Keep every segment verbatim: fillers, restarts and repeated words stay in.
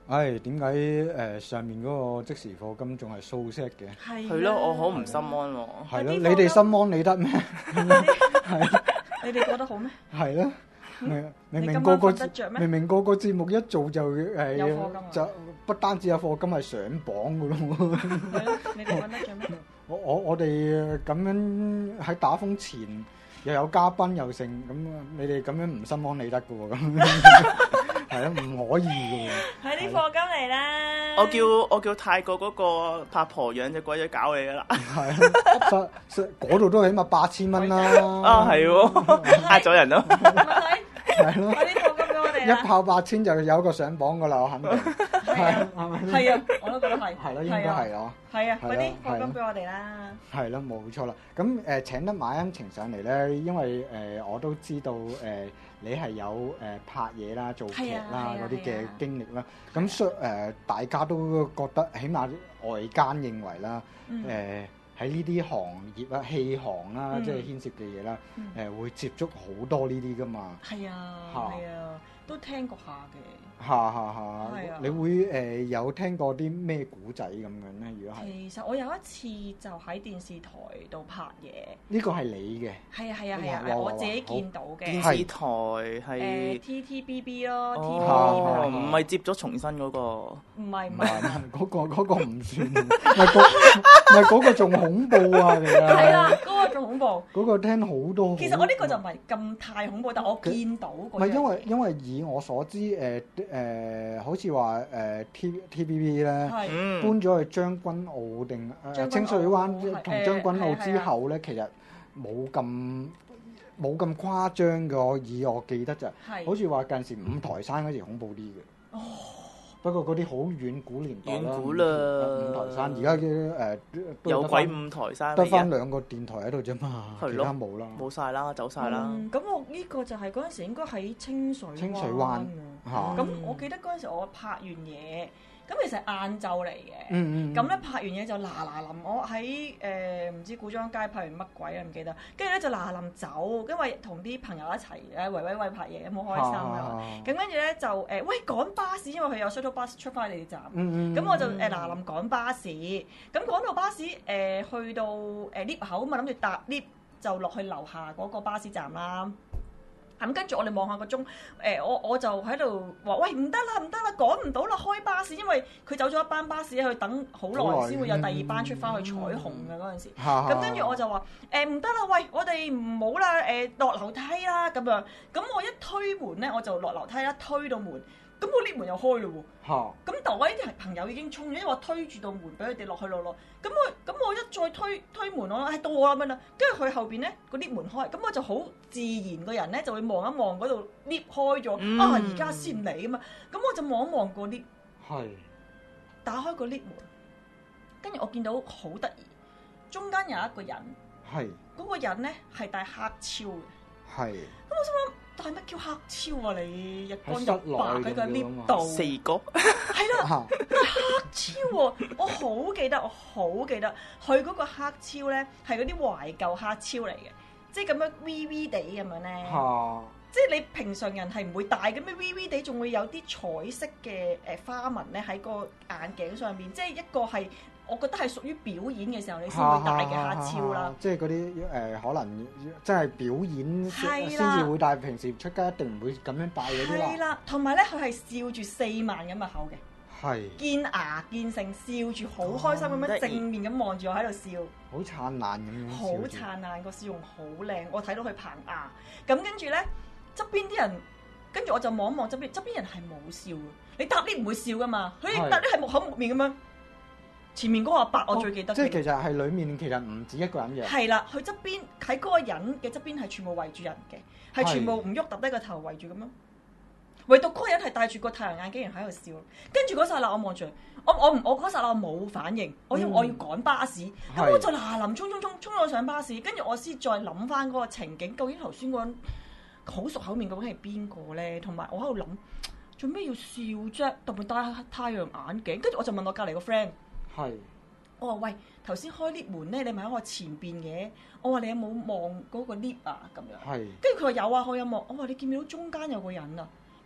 唉，點解誒上面嗰個即時課金仲係素色嘅？ 係係咯，我好唔心安喎。 係咯，你哋心安理得咩？係你哋覺得好咩？ 係咯，明明你今晚明個個瞓得着咩明明個個節目一做就有課金誒啊就不單止有課金係上榜嘅咯。 係咯，你哋瞓得着咩？ 我我我哋咁樣喺打風前又有嘉賓又剩，咁你哋咁樣唔心安理得嘅喎，咁係咯，唔可以嘅喎。 喺啲課金嚟啦！ 我叫我叫泰國嗰個八婆養隻鬼仔搞你噶啦。 係啊，嗰度都起碼八千蚊啦。 啊，係喎，呃咗人咯。 係咯， 快啲課金俾我哋啦！ 一炮八千就有一個上榜噶啦，我肯定。係係咪？ 係啊，我都覺得係。 係咯，應該係咯。 係啊，快啲係咯課金俾我哋啦！ 係咯，冇錯啦。咁誒、呃、請得馬恩晴上嚟咧，因為誒、呃、我都知道誒、呃、你係有誒、呃、拍嘢啦、做劇啦係啊嗰啲嘅係啊經歷啦。咁所誒大家都覺得，起碼外間認為啦，誒喺呢啲行業啦、戲行啦， 嗯即係牽涉嘅嘢啦，誒、 嗯呃、會接觸好多呢啲噶嘛。 係啊， 嚇係啊，都聽過下嘅。 嚇嚇係啊嚇！你會誒、呃、有聽過啲咩古仔咁樣咧？如果係其實我有一次就喺電視台度拍嘢。 呢個係你嘅。 係啊係啊係啊， 哇哇哇我自己見到嘅。 電視台誒係 T T B B 咯，T V 哦， 拍唔係接咗重新嗰個。 唔係唔唔係係唔係，嗰個嗰個唔算，唔係嗰唔係嗰個仲恐怖啊！其實係啦，嗰個仲恐怖。 嗰個聽好多。 其實我呢個就唔係咁太恐怖，但我見到嗰樣唔係因為因為以我所知誒誒，好似話誒 T T V B 咧係嗯， 搬咗去將軍澳定誒將軍澳清水灣係同將軍澳誒係之後咧，其實冇咁冇咁誇張嘅。我以我記得就係好似話近時五台山嗰時恐怖啲嘅。 哦， 不過嗰啲好遠古年代啦， 遠古啦五台山而家嘅誒都有鬼得返五台山得翻嚟嘅， 兩個電台喺度啫嘛，其係咯他冇啦。 冇晒啦，走晒啦。 嗯咁我呢個就係嗰陣時應該喺清水清水灣啊嚇咁我記得嗰陣時我拍完嘢，咁其實係晏晝嚟嘅。 嗯嗯， 咁咧拍完嘢就嗱嗱臨，我喺誒唔知古裝街拍完乜鬼啊唔記得，跟住咧就嗱嗱臨走，因為同啲朋友一齊誒圍圍圍拍嘢，好開心啊！咁跟住咧就誒、呃、喂趕巴士，因為佢有 shuttle bus 出翻地鐵站，咁、 嗯嗯我就誒嗱嗱臨趕巴士，咁趕到巴士誒、呃、去到誒 lift 口咁啊，諗住搭 lift 就落去樓下嗰個巴士站啦。咁跟住我哋望下個鐘，誒、呃、我我就喺度話：喂唔得啦唔得啦，趕唔到啦，開巴士，因為佢走咗一班巴士，去等好耐先會有第二班出翻去彩虹嘅嗰陣時。咁跟住我就話：誒唔得啦，喂我哋唔好啦，誒落樓梯啦咁樣。咁我一推門咧，我就落樓梯啦，推到門，咁個 lift 門又開咯喎。 嚇咁但我呢啲朋友已經衝咗，因為我推住道門俾佢哋落去落落。咁我咁我一再推推門，我係到我啦咁樣，跟住佢後邊咧個 lift 門開，咁我就好自然個人咧就會望一望嗰度 lift 開咗， 嗯啊而家先嚟啊嘛，咁我就望一望個 lift， 係打開個 lift 門，跟住我見到好得意，中間有一個人， 係嗰、個人咧係戴黑超嘅， 係咁我心諗戴乜叫黑超啊你日光日喺室內白喺個咁樣 lift 啊度， 四個係啦。 嚇超喎、我好記得，我好記得，佢嗰個黑超咧係嗰啲懷舊黑超嚟嘅，即係咁樣 V V 地咁樣咧， 嚇即係你平常人係唔會戴嘅咩 V V 地，仲會有啲彩色嘅誒花紋咧喺個眼鏡上面，即係一個係我覺得係屬於表演嘅時候你先會戴嘅黑超啦。 即係嗰啲誒可能真係表演係先啦至會戴，平時出街一定唔會咁樣戴嗰啲啦。 係啦，同埋咧佢係笑住四萬咁嘅口嘅。 係見牙見成，笑住好開心咁樣正面咁望住我喺度笑， 好燦爛咁樣笑好住。 燦爛個笑容好靚，我睇到佢棚牙。咁跟住咧側邊啲人，跟住我就望一望側邊，側邊人係冇笑嘅。你搭 lift 唔會笑噶嘛？佢係搭 lift 係木口木面咁樣。前面嗰個阿伯我最記得嘅。 哦即係其實係裡面其實唔止一個人嘅。 係啦，佢側邊喺嗰個人嘅側邊係全部圍住人嘅，係全部唔喐揼低個頭圍住咁樣。唯獨嗰個人係戴住個太陽眼鏡，然喺度笑。跟住嗰剎那我望住佢，我我唔我嗰剎那我冇反應，我因為我要趕巴士，咁、 係我就嗱嗱臨衝衝衝衝咗上巴士，跟住我先再諗翻嗰個情景，究竟頭先嗰人好熟口面究竟係邊個咧？同埋我喺度諗做咩要笑啫？特別戴太陽眼鏡，跟住我就問我隔離個 friend。 係。 我話喂，頭先開 lift 門咧，你咪喺我前邊嘅。我話你有冇望嗰個 lift 啊？咁樣。 係。 跟住佢話有啊，我有望。我話你見唔見到中間有個人啊？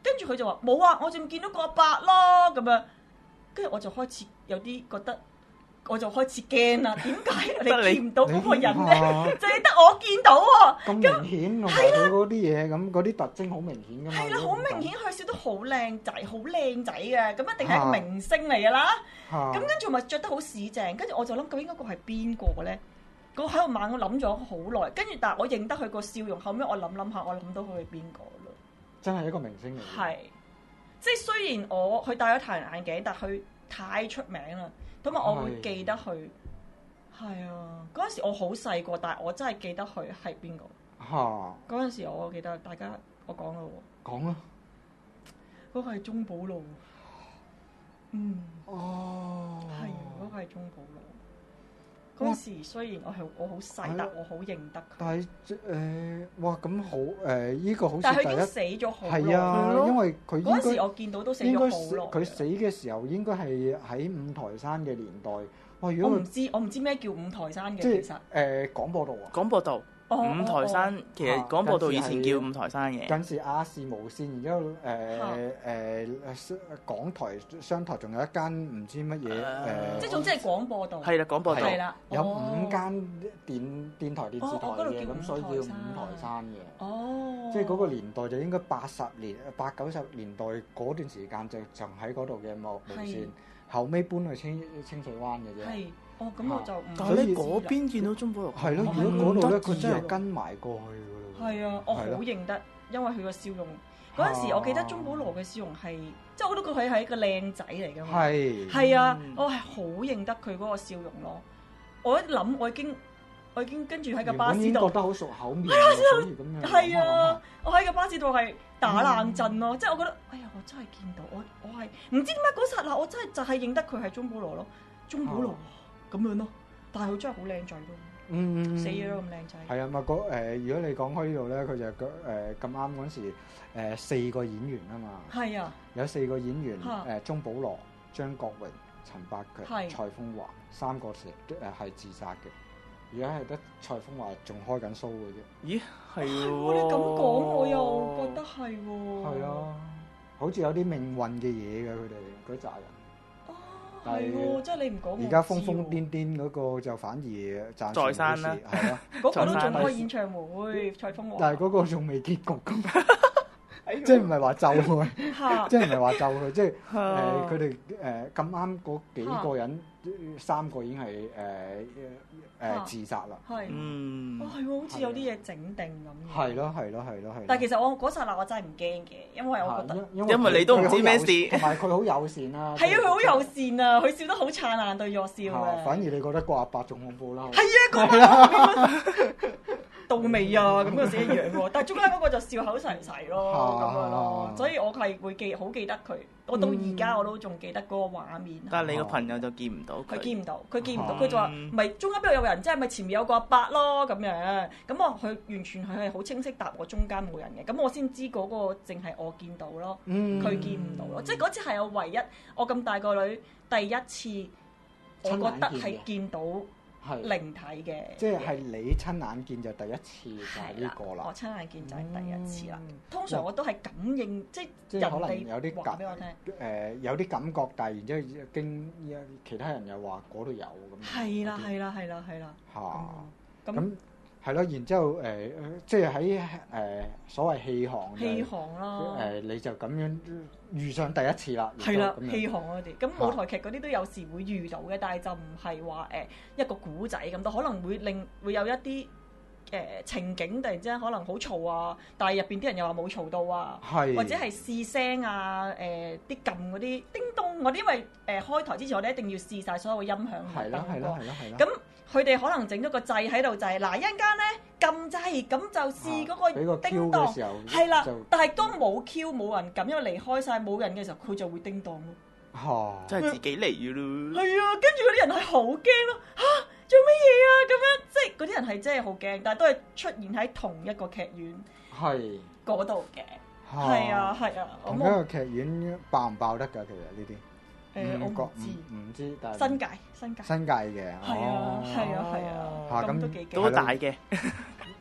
跟住佢就話冇啊，我仲見到個阿伯咯咁樣。跟住我就開始有啲覺得。我就開始驚啦，點解你見唔到嗰個人咧？就係得我見到喎。 咁明顯，同埋佢嗰啲嘢咁，嗰啲特徵好明顯噶嘛。 係啦，好明顯，佢笑得好靚仔，好靚仔嘅，咁一定係一個明星嚟噶啦。咁跟住咪着得好市正，跟住我就諗究竟嗰個係邊個咧？我喺度猛，我諗咗好耐，跟住但係我認得佢個笑容，後尾我諗諗下，我諗到佢係邊個咯。真係一個明星嚟。 係，即係雖然我佢戴咗太陽眼鏡，但係佢太出名啦。咁啊，我會記得佢，係啊，嗰陣時我好細個，但係我真係記得佢係邊個。嚇！嗰陣時我記得大家，我講啦喎。講啦。嗰個係鍾保羅。嗯。哦。係啊，嗰個係鍾保羅。嗰陣時雖然我係我好細，但我好認得佢。 但係誒，哇！咁好誒，依個好似但係佢已經死咗好耐。係啊，因為佢嗰陣時我見到都死咗好耐。 佢死嘅時候應該係喺五台山嘅年代。哇！如果我唔知，我唔知咩叫五台山嘅其實。 誒廣播道啊。 廣播道。五台山其實廣播道以前叫五台山嘅。 近時亞視無線，然之後誒誒港台商台仲有一間唔知乜嘢誒。 即係總之係廣播道。 係啦，廣播道。 係啦。 有五間電電台電視台嘅，咁所以叫五台山嘅。哦。即係嗰個年代就應該八十年、八九十年代嗰段時間就就喺嗰度嘅無無線，後尾搬去清清水灣嘅啫。係。哦，咁我就唔。 但係你嗰邊見到鍾保羅， 係咯，如果嗰度咧，佢真係跟埋過去㗎咯。 係啊，我好認得，因為佢個笑容。嗰陣時，我記得鍾保羅嘅笑容係，即係我都覺得佢係一個靚仔嚟㗎嘛。係。係啊，我係好認得佢嗰個笑容咯。我一諗，我已經，我已經跟住喺個巴士度。 覺得好熟口面。係啊，所以咁樣。 係啊，我喺個巴士度係打冷震咯，即係我覺得，哎呀，我真係見到，我我係唔知點解嗰剎那，我真係就係認得佢係鍾保羅咯，鍾保羅。咁樣咯，但係佢真係好靚仔咯，嗯，死咗都咁靚仔。係啊，咪嗰誒，如果你講開呢度咧，佢就誒咁啱嗰陣時誒四個演員啊嘛，係啊，有四個演員誒，鍾保羅、張國榮、陳百強、蔡楓華三個時誒係自殺嘅，而家係得蔡楓華仲開緊 show 嘅啫。咦，係喎，你咁講我又覺得係喎。係啊，好似有啲命運嘅嘢嘅佢哋嗰扎人。係喎，即係你唔講，而家瘋瘋癲癲嗰個就反而暫時在生啦， 係咯， 嗰個都仲開演唱會，蔡楓華。 但係嗰個仲未結局咁，即係唔係話咒佢，即係唔係話咒佢，即係誒佢哋誒咁啱嗰幾個人，三個已經係誒誒自殺啦。係，嗯，哦係喎，好似有啲嘢整定咁。係咯係咯係咯係。但係其實我嗰剎那我真係唔驚嘅，因為我覺得因為你都唔知咩事， 同埋佢好友善啦。 係啊，佢好友善啊，佢笑得好燦爛對住我笑嘅。 反而你覺得個阿伯仲恐怖啦。 係啊，個阿伯到味啊，咁嗰時一樣喎。但係中間嗰個就笑口齊齊咯，咁樣咯。所以我係會記好記得佢。我到而家我都仲記得嗰個畫面。 但係你個朋友就見唔到佢。 佢見唔到，佢見唔到，佢就話：咪中間邊度有人？即係咪前面有個阿伯咯？咁樣。咁我佢完全係好清晰答我中間冇人嘅。咁我先知嗰個淨係我見到咯，佢見唔到咯。即係嗰次係我唯一，我咁大個女第一次，我覺得係見到靈體嘅。 即係係你親眼見就第一次就係呢個啦。 我親眼見就係第一次啦。通常我都係感應，即係人哋話俾我聽。 誒有啲感覺，但係然之後經其他人又話嗰度有咁。 係啦係啦係啦係啦。 嚇！咁係咯，然之後誒即係喺誒所謂氣行。 氣行啦。 誒你就咁樣遇上第一次啦。 係啦，氣行嗰啲，咁舞台劇嗰啲都有時會遇到嘅，但係就唔係話誒一個古仔咁多，可能會令會有一啲誒情景突然之間可能好嘈啊，但係入邊啲人又話冇嘈到啊，或者係試聲啊，誒啲撳嗰啲叮咚，我哋因為誒開台之前我哋一定要試晒所有嘅音響係啦係啦係啦係啦。 咁佢哋可能整咗個掣喺度，就係嗱一陣間咧撳掣，咁就試嗰個叮當，係啦。但係當冇 Q 冇人撳，因為離開晒冇人嘅時候，佢就會叮當咯。 嚇！ 真係自己嚟嘅咯。 係啊，跟住嗰啲人係好驚咯嚇，做乜嘢啊？咁樣即係嗰啲人係真係好驚，但係都係出現喺同一個劇院係嗰度嘅。係啊係啊， 同一個劇院爆唔爆得㗎？其實呢啲。 誒，我唔知， 唔知，但係新界，新界， 新界嘅， 係啊，係啊，係啊， 嚇咁都幾都大嘅。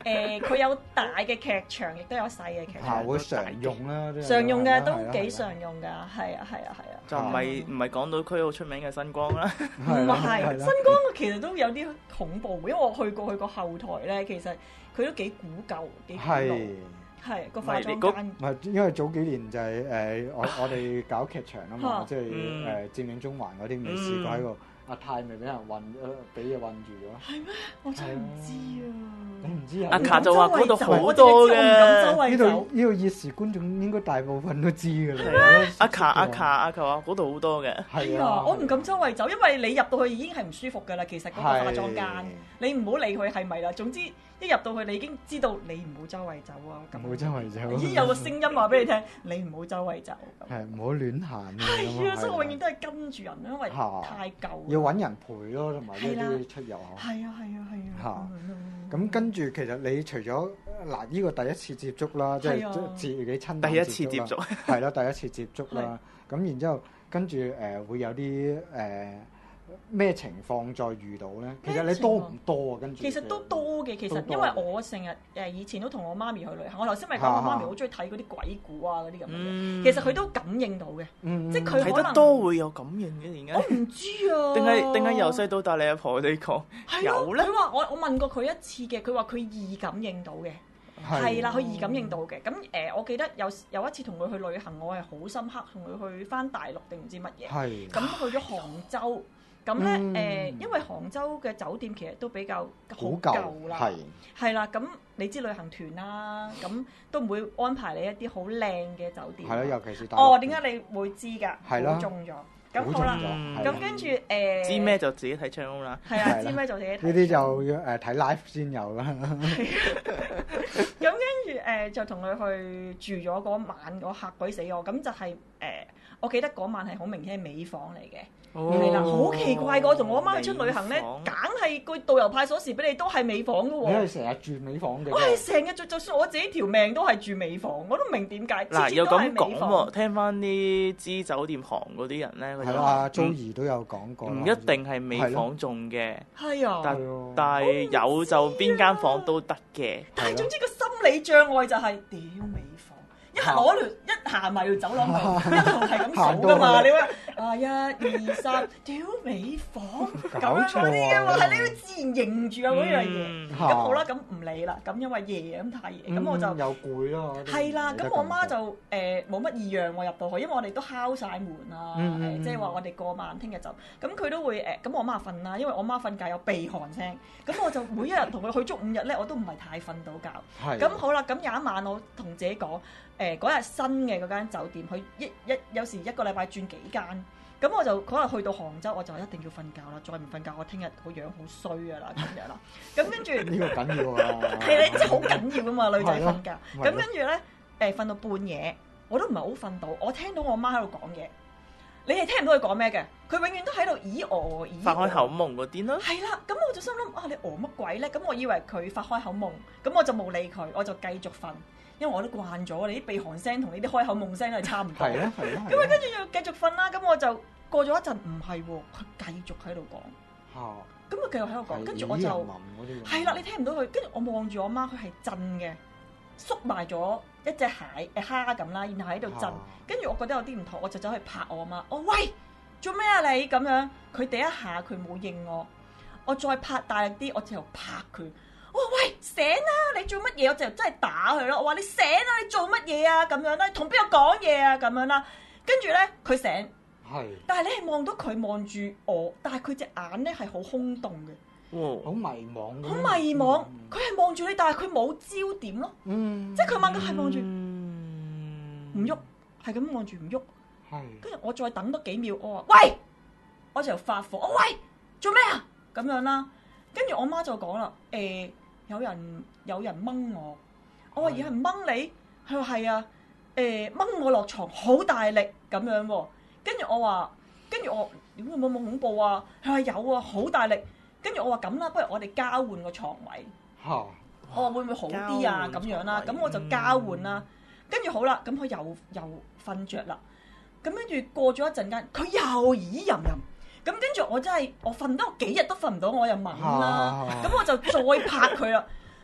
誒佢有大嘅劇場，亦都有細嘅劇場。 會常用啦， 常用嘅都幾常用㗎，係啊係啊係啊。 就唔係唔係港島區好出名嘅新光啦。 唔係新光，其實都有啲恐怖，因為我去過去個後台咧，其實佢都幾古舊，幾古老。係個化妝間， 唔係因為早幾年就係誒我我哋搞劇場啊嘛，即係誒佔領中環嗰啲未試過喺個阿泰咪俾人韞，俾嘢韞住咗。係咩？我真係唔知啊！你唔知啊？ 阿卡就話嗰度好多嘅， 呢度呢度熱時觀眾應該大部分都知㗎啦。 阿卡阿卡阿卡話嗰度好多嘅。 係啊，我唔敢周圍走，因為你入到去已經係唔舒服㗎啦。其實嗰個化妝間，你唔好理佢係咪啦。總之。一入到去，你已經知道你唔好周圍走啊！咁唔好周圍走，已經有個聲音話俾你聽，你唔好周圍走。係唔好亂行。係啊，所以我永遠都係跟住人，因為太舊。要揾人陪咯，同埋呢啲出遊。係啊係啊係啊。嚇！咁跟住其實你除咗嗱呢個第一次接觸啦，即係自己親第一次接觸， 係啦，第一次接觸啦。咁然之後跟住誒會有啲誒。咩情況再遇到咧？其實你多唔多啊？跟住其實都多嘅，其實因為我成日誒以前都同我媽咪去旅行，我頭先咪講我媽咪好中意睇嗰啲鬼故啊嗰啲咁嘅嘢，其實佢都感應到嘅，即係佢睇得多會有感應嘅，點解？ 我唔知啊。 定係定係由細到大你阿婆你講有咧？ 佢話我我問過佢一次嘅，佢話佢易感應到嘅，係啦，佢易感應到嘅。咁誒，我記得有有一次同佢去旅行，我係好深刻，同佢去翻大陸定唔知乜嘢，係咁去咗杭州。咁咧誒，因為杭州嘅酒店其實都比較好舊啦，係係啦。咁你知旅行團啦，咁都唔會安排你一啲好靚嘅酒店。係咯，尤其是大陸。哦，點解你會知㗎？係咯，中咗。咁好啦，咁跟住誒， 知咩就自己睇唱空啦。 係啊，知咩就自己睇。 呢啲就要誒睇 live 先有啦。 咁跟住誒，就同佢去住咗嗰晚，我嚇鬼死我。咁就係誒，我記得嗰晚係好明顯係美房嚟嘅。係啦，好奇怪個，同我阿媽去出旅行咧，梗係個導遊派鎖匙俾你都係美房噶喎。你係成日住美房嘅？我係成日住，就算我自己條命都係住美房，我都唔明點解。 嗱，又咁講喎，聽翻啲知酒店行嗰啲人咧， 係啦，Joey都有講過， 唔一定係美房中嘅。 係啊， 但但係有就邊間房都得嘅。 但係總之個心理障礙就係屌美房。一攞條一行埋條走廊度，一路係咁數噶嘛？你話啊一二三，屌美房咁樣嗰啲嘅嘛，係你要自然認住啊嗰樣嘢。咁好啦，咁唔理啦。咁因為夜咁太夜，咁我就又攰咯。 係啦，咁我媽就誒冇乜異樣我入到去，因為我哋都敲晒門啦，即係話我哋過晚聽日就咁佢都會誒，咁我媽瞓啦，因為我媽瞓覺有鼻鼾聲，咁我就每一日同佢去足五日咧，我都唔係太瞓到覺。咁好啦，咁有一晚我同自己講。誒嗰日新嘅嗰間酒店，佢一一有時一個禮拜轉幾間，咁我就嗰日去到杭州，我就一定要瞓覺啦，再唔瞓覺我聽日個樣好衰噶啦咁樣啦。咁跟住呢個緊要啊， 係你真係好緊要噶嘛，女仔瞓覺。咁跟住咧誒瞓到半夜，我都唔係好瞓到，我聽到我媽喺度講嘢，你係聽唔到佢講咩嘅？佢永遠都喺度咦哦咦。 發開口夢嗰啲咯。係啦，咁我就心諗啊，你餓乜鬼咧？咁我以為佢發開口夢，咁我就冇理佢，我就繼續瞓。因為我都慣咗，你啲鼻鼾聲同你啲開口夢聲都係差唔多。係啊係啊。咁啊，跟住又繼續瞓啦。咁我就過咗一陣，唔係喎，佢繼續喺度講。嚇！咁佢繼續喺度講，跟住我就係啦，你聽唔到佢。跟住我望住我媽，佢係震嘅，縮埋咗一隻蟹誒蝦咁啦，然後喺度震。跟住我覺得有啲唔妥，我就走去拍我阿媽。我喂，做咩啊你咁樣？佢第一下佢冇應我，我再拍大力啲，我就拍佢。我話喂，醒啦！你做乜嘢？我就真係打佢咯。我話你醒啦！你做乜嘢啊？咁樣啦，同邊個講嘢啊？咁樣啦。跟住咧，佢醒。係。但係你係望到佢望住我，但係佢隻眼咧係好空洞嘅。哦。好迷茫。好迷茫。佢係望住你，但係佢冇焦點咯。嗯。即係佢問到係望住唔喐，係咁望住唔喐。係。跟住我再等多幾秒，我話喂，我就發火。我喂，做咩啊？咁樣啦。跟住我媽就講啦，誒。有人有人掹我，我話有人掹你，佢話係啊，誒掹我落床好大力咁樣喎，跟住我話，跟住我點會冇冇恐怖啊？佢話有啊，好大力，跟住我話咁啦，不如我哋交換個床位，我話會唔會好啲啊？咁樣啦，咁我就交換啦，跟住好啦，咁佢又又瞓着啦，咁跟住過咗一陣間，佢又咦吟吟。咁跟住我真係我瞓得我幾日都瞓唔到，我又問啦，咁、啊、我就再拍佢啦。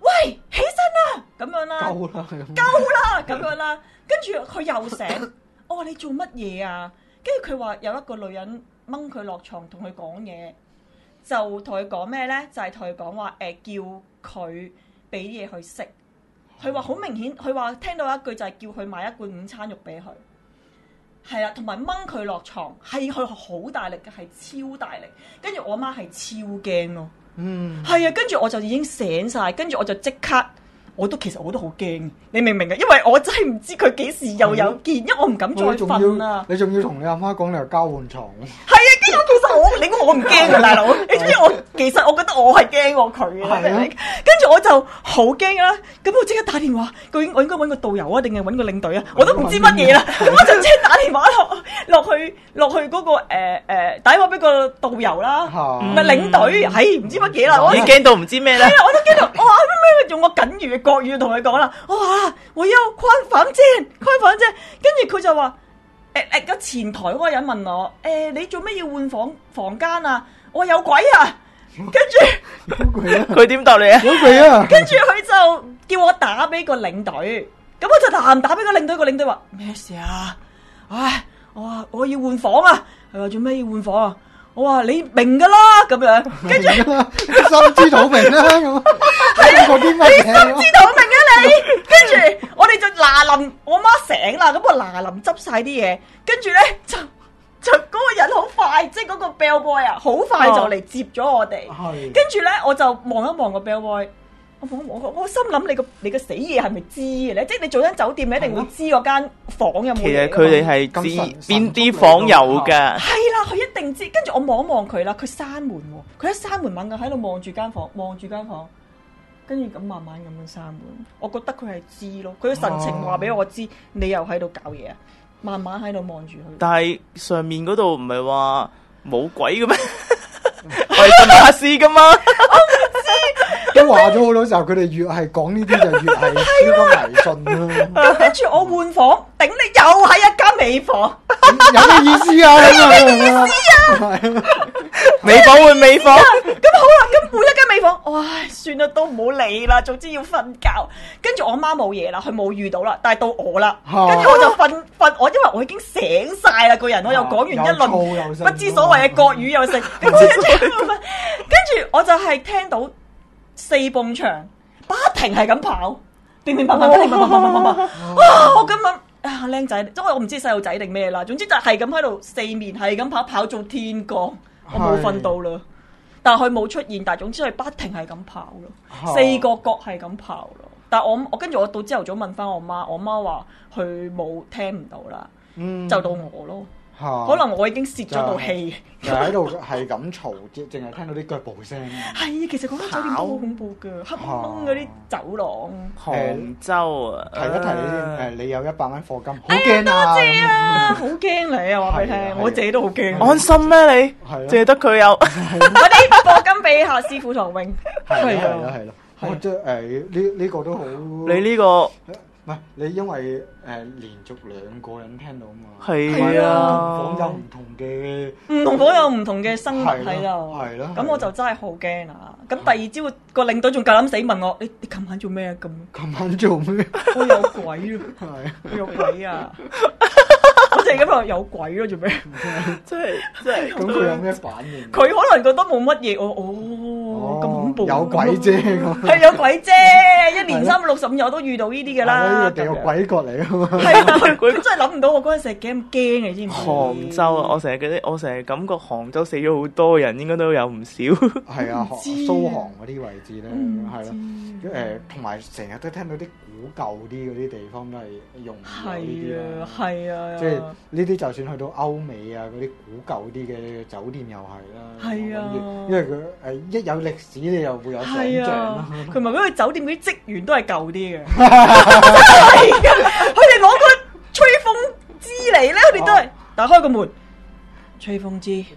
喂，起身啦，咁樣啦， 夠啦， 夠啦，咁樣啦，跟住佢又醒，我話你做乜嘢啊？跟住佢話有一個女人掹佢落床同佢講嘢，就同佢講咩咧？就係同佢講話誒，叫佢俾嘢佢食。佢話好明顯，佢話聽到一句就係叫佢買一罐午餐肉俾佢。係啦，同埋掹佢落床，係佢好大力嘅，係超大力。跟住我媽係超驚咯，嗯，係啊，跟住我就已經醒晒，跟住我就即刻，我都其實我都好驚，你明唔明啊？因為我真係唔知佢幾時又有見，因為我唔敢再瞓啊。 你仲要同你阿媽講你係交換床？ 係啊，跟住其實我，你估我唔驚啊，大佬？你知唔知我其實我覺得我係驚過佢嘅，跟住我就好驚啦。咁我即刻打電話，究竟我應該揾個導遊啊，定係揾個領隊啊？我都唔知乜嘢啦。咁我就即刻打電話落落去落去嗰個誒誒打電話俾個導遊啦，唔係領隊，係唔知乜嘢啦。我已經驚到唔知咩咧。 係啊，我都驚到，我話咩咩用我僅餘嘅國語同佢講啦。我話我要寬房間，寬房間，跟住佢就話。誒誒，個前台嗰個人問我：誒、欸，你做咩要換房房間啊？我話有鬼啊！跟住佢點答你啊？ 有鬼啊！ 跟住佢就叫我打俾個領隊，咁我就彈打俾個領隊，個領隊話咩事啊？唉，我話我要換房啊！佢話做咩要換房啊？我話你明噶啦，咁樣，跟住心知肚明啦，咁係嗰啲乜嘢？ 你心知肚明啊你？跟住我哋就嗱臨，我媽醒啦，咁我嗱臨執晒啲嘢，跟住咧就就嗰個人好快，即係嗰個 bell boy 啊，好快就嚟接咗我哋。跟住咧我就望一望個 bell boy。我我我心諗你個你個死嘢係咪知嘅咧？即係你做緊酒店，你一定會知嗰間房有冇嘢。 其實佢哋係知邊啲房有㗎。 係啦，佢一定知。跟住我望一望佢啦，佢閂門喎。佢一閂門猛咁喺度望住間房，望住間房，跟住咁慢慢咁樣閂門。我覺得佢係知咯，佢嘅神情話俾我知，啊、你又喺度搞嘢啊！慢慢喺度望住佢。 但係上面嗰度唔係話冇鬼嘅咩？我係信下師㗎嘛。 都話咗好多時候，佢哋越係講呢啲就越係超級迷信啦。 咁跟住我換房，頂你又係一間美房， 有咩意思啊？ 有咩意思啊？ 美房換美房， 咁好啦，咁換一間美房，哇，算啦，都唔好理啦，總之要瞓覺。跟住我媽冇嘢啦，佢冇遇到啦，但係到我啦，跟住我就瞓瞓，我因為我已經醒晒啦個人，我又講完一輪不知所謂嘅國語又食，跟住跟住我就係聽到。四埲牆不停係咁跑，乒乒乓乓，乒乒乓乓乓乓乓，啊！我咁諗啊，僆仔，因為我唔知細路仔定咩啦，總之就係咁喺度四面係咁跑，跑到天光，我冇瞓到啦。但係佢冇出現，但係總之係不停係咁跑咯，四個角係咁跑咯。但係我我跟住我到朝頭早問翻我媽，我媽話佢冇聽唔到啦，嗯、就到我咯。啊、可能我已經泄咗道氣， 就喺度係咁嘈，淨淨係聽到啲腳步聲。 係，其實嗰間酒店都好恐怖㗎，黑掹嗰啲走廊。 杭州啊， 提一提你先，誒，你有一百蚊課金，好驚啊！ 哎、 多謝啊，好驚你啊！話俾你聽，我自己都好驚。 安心咩你？係淨係得佢有。 我啲課金俾下師傅唐永。 係啦係啦係啦，我即係誒呢呢個都好。 你呢個？ 唔係你，因為誒、呃、連續兩個人聽到嘛， 係啊， 房有唔同嘅唔同房有唔同嘅生物喺度， 係咯， 咁我就真係好驚啊！咁第二朝個領隊仲夠膽死問我：你你琴晚做咩啊？咁琴晚做咩？ 我有鬼咯，係有鬼啊！我淨係咁話有鬼咯，做咩？ 真係真係。 咁佢有咩反應？ 佢可能覺得冇乜嘢，我哦咁恐怖， 有鬼啫， 係有鬼啫！一年三百六十五日我都遇到呢啲㗎啦。 呢個地個鬼過嚟啊嘛！ 係啊，佢真係諗唔到我嗰陣時係幾咁驚嘅，知唔知？ 杭州啊，我成日覺得，我成日感覺杭州死咗好多人，應該都有唔少。係啊，蘇杭嗰啲位置咧，係咯，誒，同埋成日都聽到啲古舊啲嗰啲地方都係用呢啲啦， 係啊， 即係呢啲就算去到歐美啊，嗰啲古舊啲嘅酒店又係啦， 係啊， 因為佢誒一有歷史，你又會有想像啦。 佢咪嗰個酒店嗰啲職員都係舊啲嘅，係㗎，佢哋攞個吹風機嚟咧，佢哋都係打開個門。 吹風機，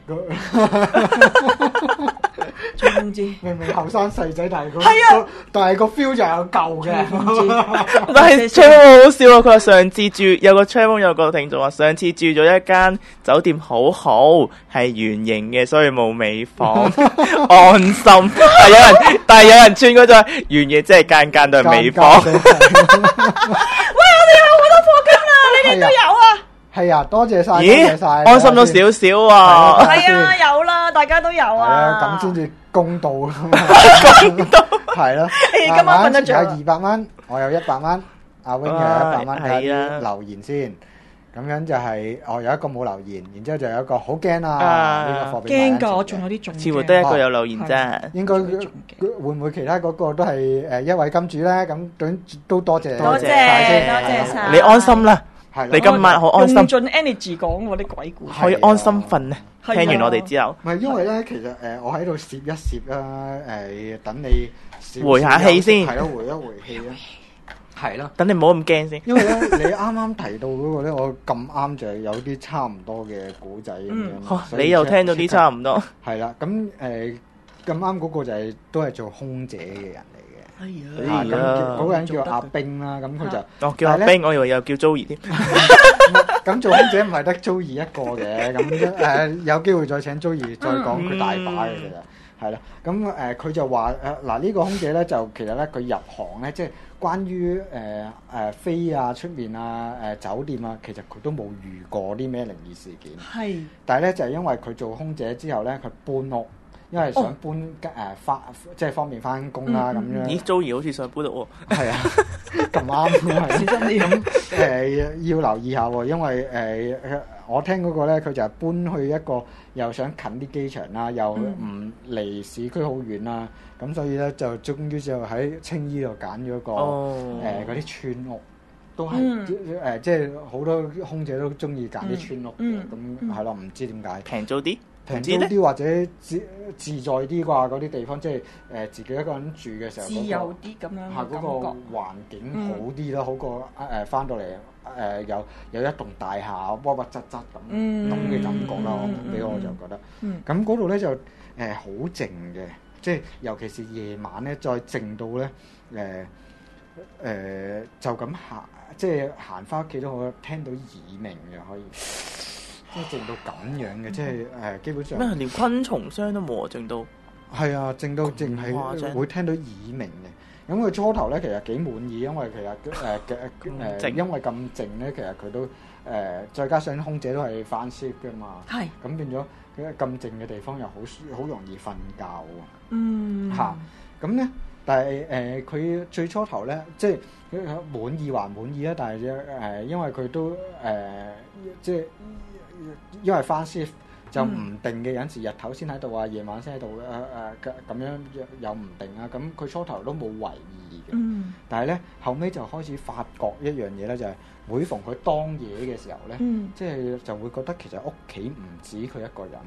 吹風機， 明明後生細仔，但係個係啊， 但係個 feel 就有舊嘅。 但係吹風好好笑啊！佢話上次住有個吹風有個聽眾話上次住咗一間酒店好好，係圓形嘅，所以冇尾房，安心。但係有人但係有人串嗰就係圓嘅，即係間間都係尾房。 喂，我哋有好多課金啦，你哋都有啊？ 係啊，多謝晒，多咦謝晒， 安心咗少少啊！ 係啊，有啦，大家都有啊。 咁先至公道。公道係咯。 今晚瞓得着。 有二百蚊，我有一百蚊，阿 wing 有一百蚊，睇係啊啲留言先。咁樣就係哦，有一個冇留言，然之後就有一個好驚啊！ 啊呢個貨幣驚㗎，我仲有啲仲似乎得一個有留言啫。 應該會唔會其他嗰個都係誒一位金主咧？咁都都多謝多謝晒先多謝晒。 你安心啦， 係你今晚好安心， 用盡 energy 講我啲鬼故， 可以安心瞓啊！ 係啊聽完我哋之後， 唔係因為咧，其實誒我喺度攝一攝啦，誒等你少回下氣先係咯，回一回氣啦，係咯。 等你唔好咁驚先。 因為咧，你啱啱提到嗰個咧，我咁啱就係有啲差唔多嘅古仔咁樣。所以你又聽到啲差唔多。 係啦，咁誒咁啱嗰個就係都係做空姐嘅人嚟嘅。 哎啊， 呀， 咁嗰個人叫阿冰啦，咁佢就哦叫阿冰，我以為又叫 Joey 添。 咁做空姐唔係得 Joey 一個嘅，咁誒有機會再請 Joey 再講佢大把嘅其實。係啦，咁誒佢就話誒嗱呢個空姐咧就其實咧佢入行咧即係關於誒誒飛啊出面啊誒、呃、酒店啊，其實佢都冇遇過啲咩靈異事件。 係， 但係咧就係、是、因為佢做空姐之後咧，佢搬屋，因為想搬誒翻即係方便翻工啦咁樣。 咦 Joey 好似想搬屋喎。 係啊，咁啱係。咁誒要留意下喎，因為誒。呃我聽嗰個咧，佢就係搬去一個又想近啲機場啦，又唔離市區好遠啦，咁、嗯、所以咧就終於就喺青衣度揀咗個誒嗰啲村屋，都係誒、呃、即係好多空姐都中意揀啲村屋嘅，咁係咯，唔知點解平租啲， 平租啲或者自自在啲啩嗰啲地方，即係誒、呃、自己一個人住嘅時候， 自由啲咁樣係嗰個環境好啲啦，嗯、好過誒翻到嚟。誒、呃、有有一棟大廈鬱鬱質質咁咁嘅感覺啦，俾、嗯、我就覺得。咁嗰度咧就誒好、呃、靜嘅，即係尤其是夜晚咧，再靜到咧誒誒就咁行，即係行翻屋企都可聽到耳鳴嘅，可以即係靜到咁樣嘅，即係誒、呃、基本上咩連昆蟲聲都冇啊，靜到係啊，靜到淨係會聽到耳鳴嘅。咁佢初頭咧其實幾滿意，因為其實誒嘅誒因為咁靜咧，其實佢都誒、呃、再加上空姐都係翻 shift 㗎嘛，係咁變咗咁靜嘅地方又好好容易瞓覺喎。嗯，嚇咁咧，但係誒佢最初頭咧，即係滿意還滿意啊，但係誒、呃、因為佢都誒、呃、即係因為翻 shift。就唔定嘅，有陣時日頭先喺度啊，夜晚先喺度誒誒咁樣又唔定啊。咁佢初頭都冇為意嘅，嗯、但係咧後尾就開始發覺一樣嘢咧，就係、是、每逢佢當夜嘅時候咧，嗯、即係就會覺得其實屋企唔止佢一個人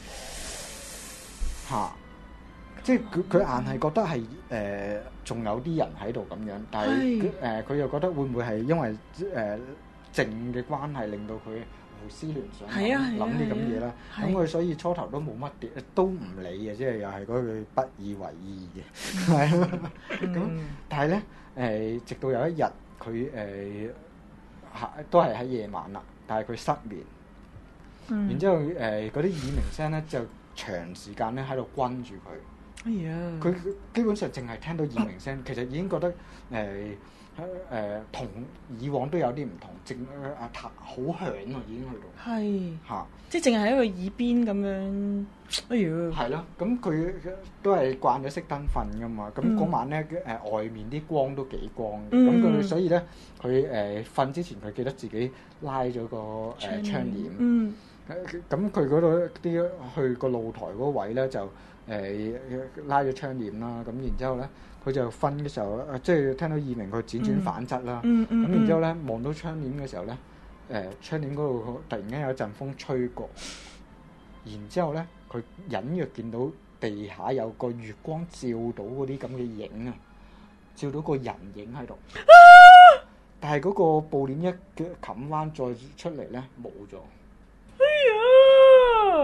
嚇，啊嗯、即係佢佢硬係覺得係誒仲有啲人喺度咁樣，但係誒佢又覺得會唔會係因為誒靜嘅關係令到佢胡思亂想諗啲咁嘢啦，咁佢所以初頭都冇乜點，都唔理嘅，即係又係嗰句不以為意嘅，係咯。咁但係咧誒，直到有一日佢誒都係喺夜晚啦，但係佢失眠，嗯、然之後誒嗰啲耳鳴聲咧就長時間咧喺度轟住佢。哎呀！佢基本上淨係聽到耳鳴聲，其實已經覺得誒。呃誒同、呃、以往都有啲唔同，正啊好響啊，已經去到係嚇，啊、 即係淨係喺佢耳邊咁樣。哎呀， 係咯，咁佢都係慣咗熄燈瞓噶嘛，咁嗰、嗯、晚咧誒、呃、外面啲光都幾光嘅，咁佢、嗯、所以咧佢誒瞓之前佢記得自己拉咗個誒窗簾，嗯，咁佢嗰度啲去個露台嗰位咧就誒、呃、拉咗窗簾啦，咁然之後咧。佢就瞓嘅時候，即係聽到耳鳴，佢輾轉反側啦。咁、嗯嗯嗯、然之後咧，望到窗簾嘅時候咧，誒、呃、窗簾嗰度突然間有一陣風吹過，然之後咧，佢隱約見到地下有個月光照到嗰啲咁嘅影啊，照到個人影喺度。啊、但係嗰個布簾一冚翻再出嚟咧，冇咗。哎呀！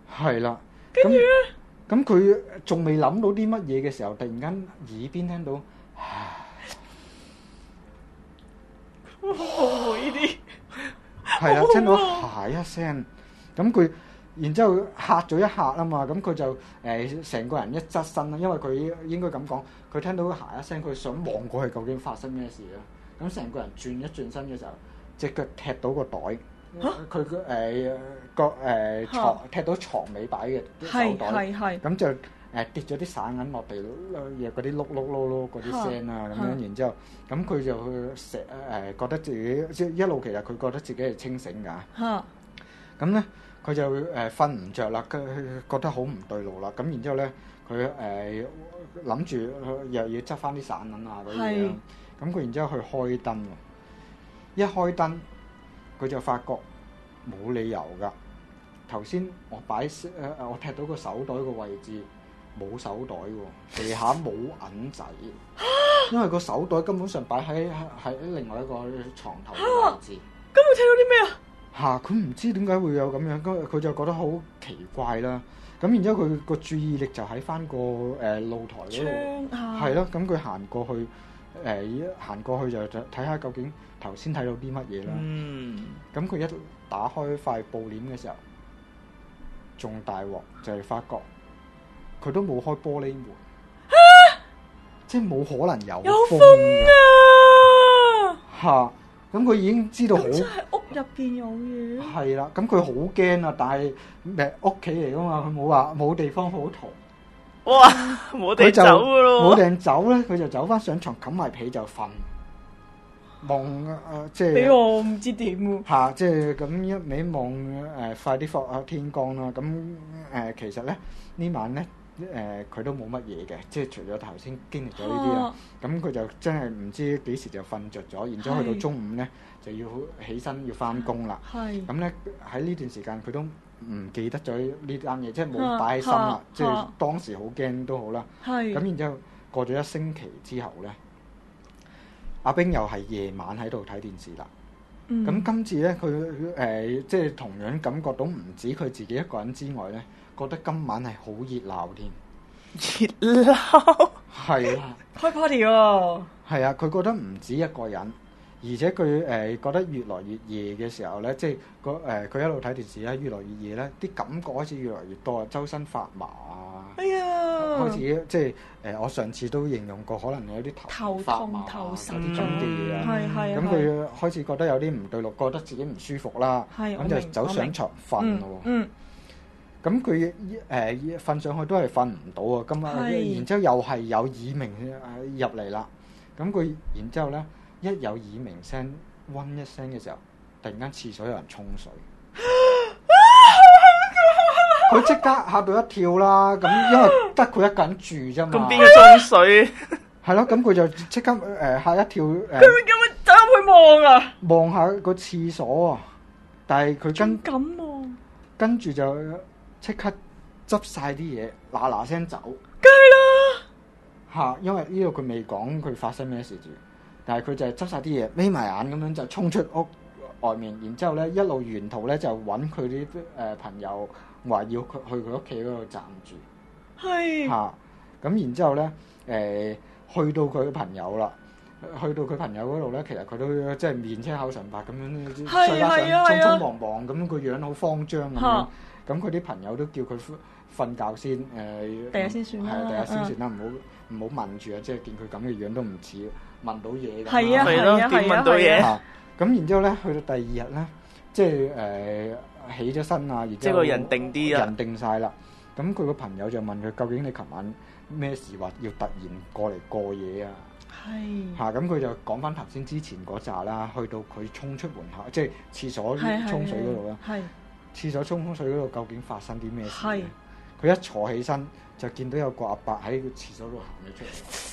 係啦。 跟住咧， 咁佢仲未諗到啲乜嘢嘅時候，突然間耳邊聽到， 好恐怖呢啲。 係啦，聽到嚇一聲，咁佢然之後嚇咗一嚇啊嘛，咁佢就誒成個人一側身啦，因為佢應該咁講，佢聽到嚇一聲，佢想望過去究竟發生咩事啦，咁成個人轉一轉身嘅時候，隻腳踢到個袋。佢個誒個誒牀踢到床尾擺嘅手袋，咁就誒跌咗啲散銀落地，有嗰啲碌碌碌碌嗰啲聲啊，咁樣然之後，咁佢就去成誒覺得自己即係一路其實佢覺得自己係清醒㗎。咁咧佢就誒瞓唔着啦，佢覺得好唔對路啦。咁然之後咧，佢誒諗住又要執翻啲散銀啊嗰啲嘢，咁佢然之後去開燈喎，一開燈。佢就發覺冇理由㗎。頭先我擺誒誒，我踢到個手袋個位置冇手袋喎，地下冇銀仔，因為個手袋根本上擺喺喺另外一個床頭嘅位置。 咁佢睇到啲咩啊？ 嚇！佢唔知點解會有咁樣，咁佢就覺得好奇怪啦。咁然之後佢個注意力就喺翻個誒露台嗰度，係咯。咁佢行過去誒行過去就就睇下究竟頭先睇到啲乜嘢啦。咁佢、嗯、一打開塊布簾嘅時候，仲大鑊就係、是、發覺佢都冇開玻璃門，啊、即係冇可能有風啊！嚇！咁佢已經知道好， 真係屋入邊有嘢。係啦，咁佢好驚啊！但係誒屋企嚟噶嘛，佢冇話冇地方好逃。 哇！冇地走噶咯， 冇地走咧，佢就走翻上床冚埋被就瞓。望誒、呃、即係俾我唔知點喎嚇，即係咁一味望誒、呃，快啲放下天光啦！咁誒、呃，其實咧呢晚咧誒，佢都冇乜嘢嘅，即係除咗頭先經歷咗呢啲啦。咁佢、啊、就真係唔知幾時就瞓着咗，然之後去到中午咧就要起身要翻工啦。咁咧喺呢段時間佢都唔記得咗呢單嘢，即係冇擺喺心啦。啊、即係當時好驚都好啦。咁然之後過咗一星期之後咧。阿冰又係夜晚喺度睇電視啦，咁、嗯、今次咧佢誒即係同樣感覺到唔止佢自己一個人之外咧，覺得今晚係好熱鬧添， 熱鬧係啊， 開 party 喎， 係啊，佢覺得唔止一個人，而且佢誒、呃、覺得越來越夜嘅時候咧，即係個誒佢一路睇電視咧，越來越夜咧，啲感覺開始越來越多，周身發麻啊， 哎呀， 開始即係誒、呃、我上次都形容過，可能有啲頭發麻頭神嗰啲咁嘅嘢啊， 係係， 咁佢開始覺得有啲唔對路，覺得自己唔舒服啦，咁就走上床瞓咯。嗯，咁佢誒瞓上去都係瞓唔到啊，咁啊，然之後又係有耳鳴入嚟啦，咁佢然之後咧。一有耳鳴聲、嗡一聲嘅時候，突然間廁所有人沖水，佢即刻嚇到一跳啦！咁因為得佢一個人住啫嘛， 咁邊個沖水？ 係咯，咁佢就即刻誒嚇一跳誒。佢會叫佢走入去望啊？ 望下個廁所啊！但係佢跟咁喎， 跟住就即刻執晒啲嘢，嗱嗱聲走。 梗係啦嚇，因為呢度佢未講佢發生咩事住。但係佢就係執晒啲嘢，眯埋眼咁樣就衝出屋外面，然之後咧一路沿途咧就揾佢啲誒朋友，話要佢去佢屋企嗰度暫住。係嚇，咁然之後咧誒去到佢朋友啦，去到佢朋友嗰度咧，其實佢都即係面青口唇白咁樣，再加上匆匆忙忙咁，個樣好慌張咁樣。咁佢啲朋友都叫佢瞓覺先，誒， 第日先算啦， 係第日先算啦，唔好唔好問住啊！即係見佢咁嘅樣都唔似問到嘢㗎。 係啊係啊點問到嘢？ 咁然之後咧，去到第二日咧，即係誒起咗身啊，然之後即係個人定啲啊， 人定晒啦。咁佢個朋友就問佢：究竟你琴晚咩事話要突然過嚟過夜啊？係嚇，咁佢就講翻頭先之前嗰扎啦，去到佢衝出門口，即係廁所沖水嗰度啦。係。廁所沖水嗰度究竟發生啲咩事咧？佢一坐起身就見到有個阿伯喺個廁所度行咗出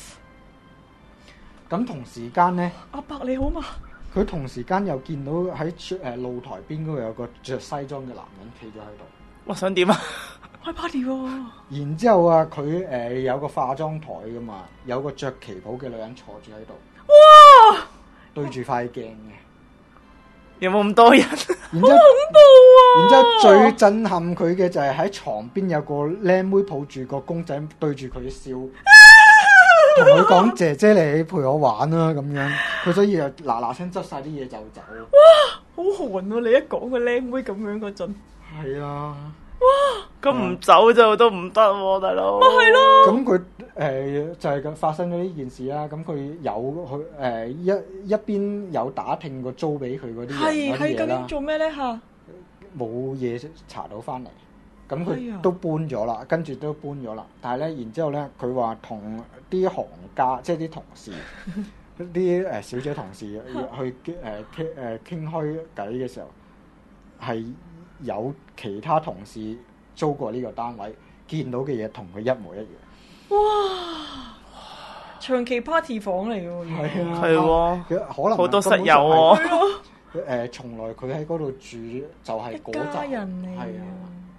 嚟。咁同時間咧， 阿伯你好嘛？ 佢同時間又見到喺誒露台邊嗰度有個着西裝嘅男人企咗喺度。 我想點啊？ 開 party 喎！ 然之後啊，佢誒、呃、有個化妝台噶嘛，有個着旗袍嘅女人坐住喺度。哇！對住塊鏡嘅。 有冇咁多人？ 好恐怖啊！ 然之後最震撼佢嘅就係喺床邊有個靚妹抱住個公仔對住佢笑，同佢講姐姐你陪我玩啦咁樣，佢所以就嗱嗱聲執晒啲嘢就走。 哇！好寒喎！你一講個靚妹咁樣嗰陣， 係啊。 哇！咁唔走就都唔得喎，大佬。 咪係咯。 咁佢誒就係咁發生咗呢件事啦。咁佢有佢誒、呃、一一邊有打聽過租俾佢嗰啲人嗰啲嘢啦。 究竟做咩咧嚇？ 冇嘢查到翻嚟，咁哎呀佢都搬咗啦，跟住都搬咗啦。但係咧，然之後咧，佢話同啲行家，即係啲同事，啲誒小姐同事去誒傾誒傾開偈嘅時候，係有其他同事租過呢個單位，見到嘅嘢同佢一模一樣。 哇！長期 party 房嚟嘅喎， 係啊， 係喎， 可能好多室友喎。 誒，從來佢喺嗰度住就係嗰一家人嚟， 係啊，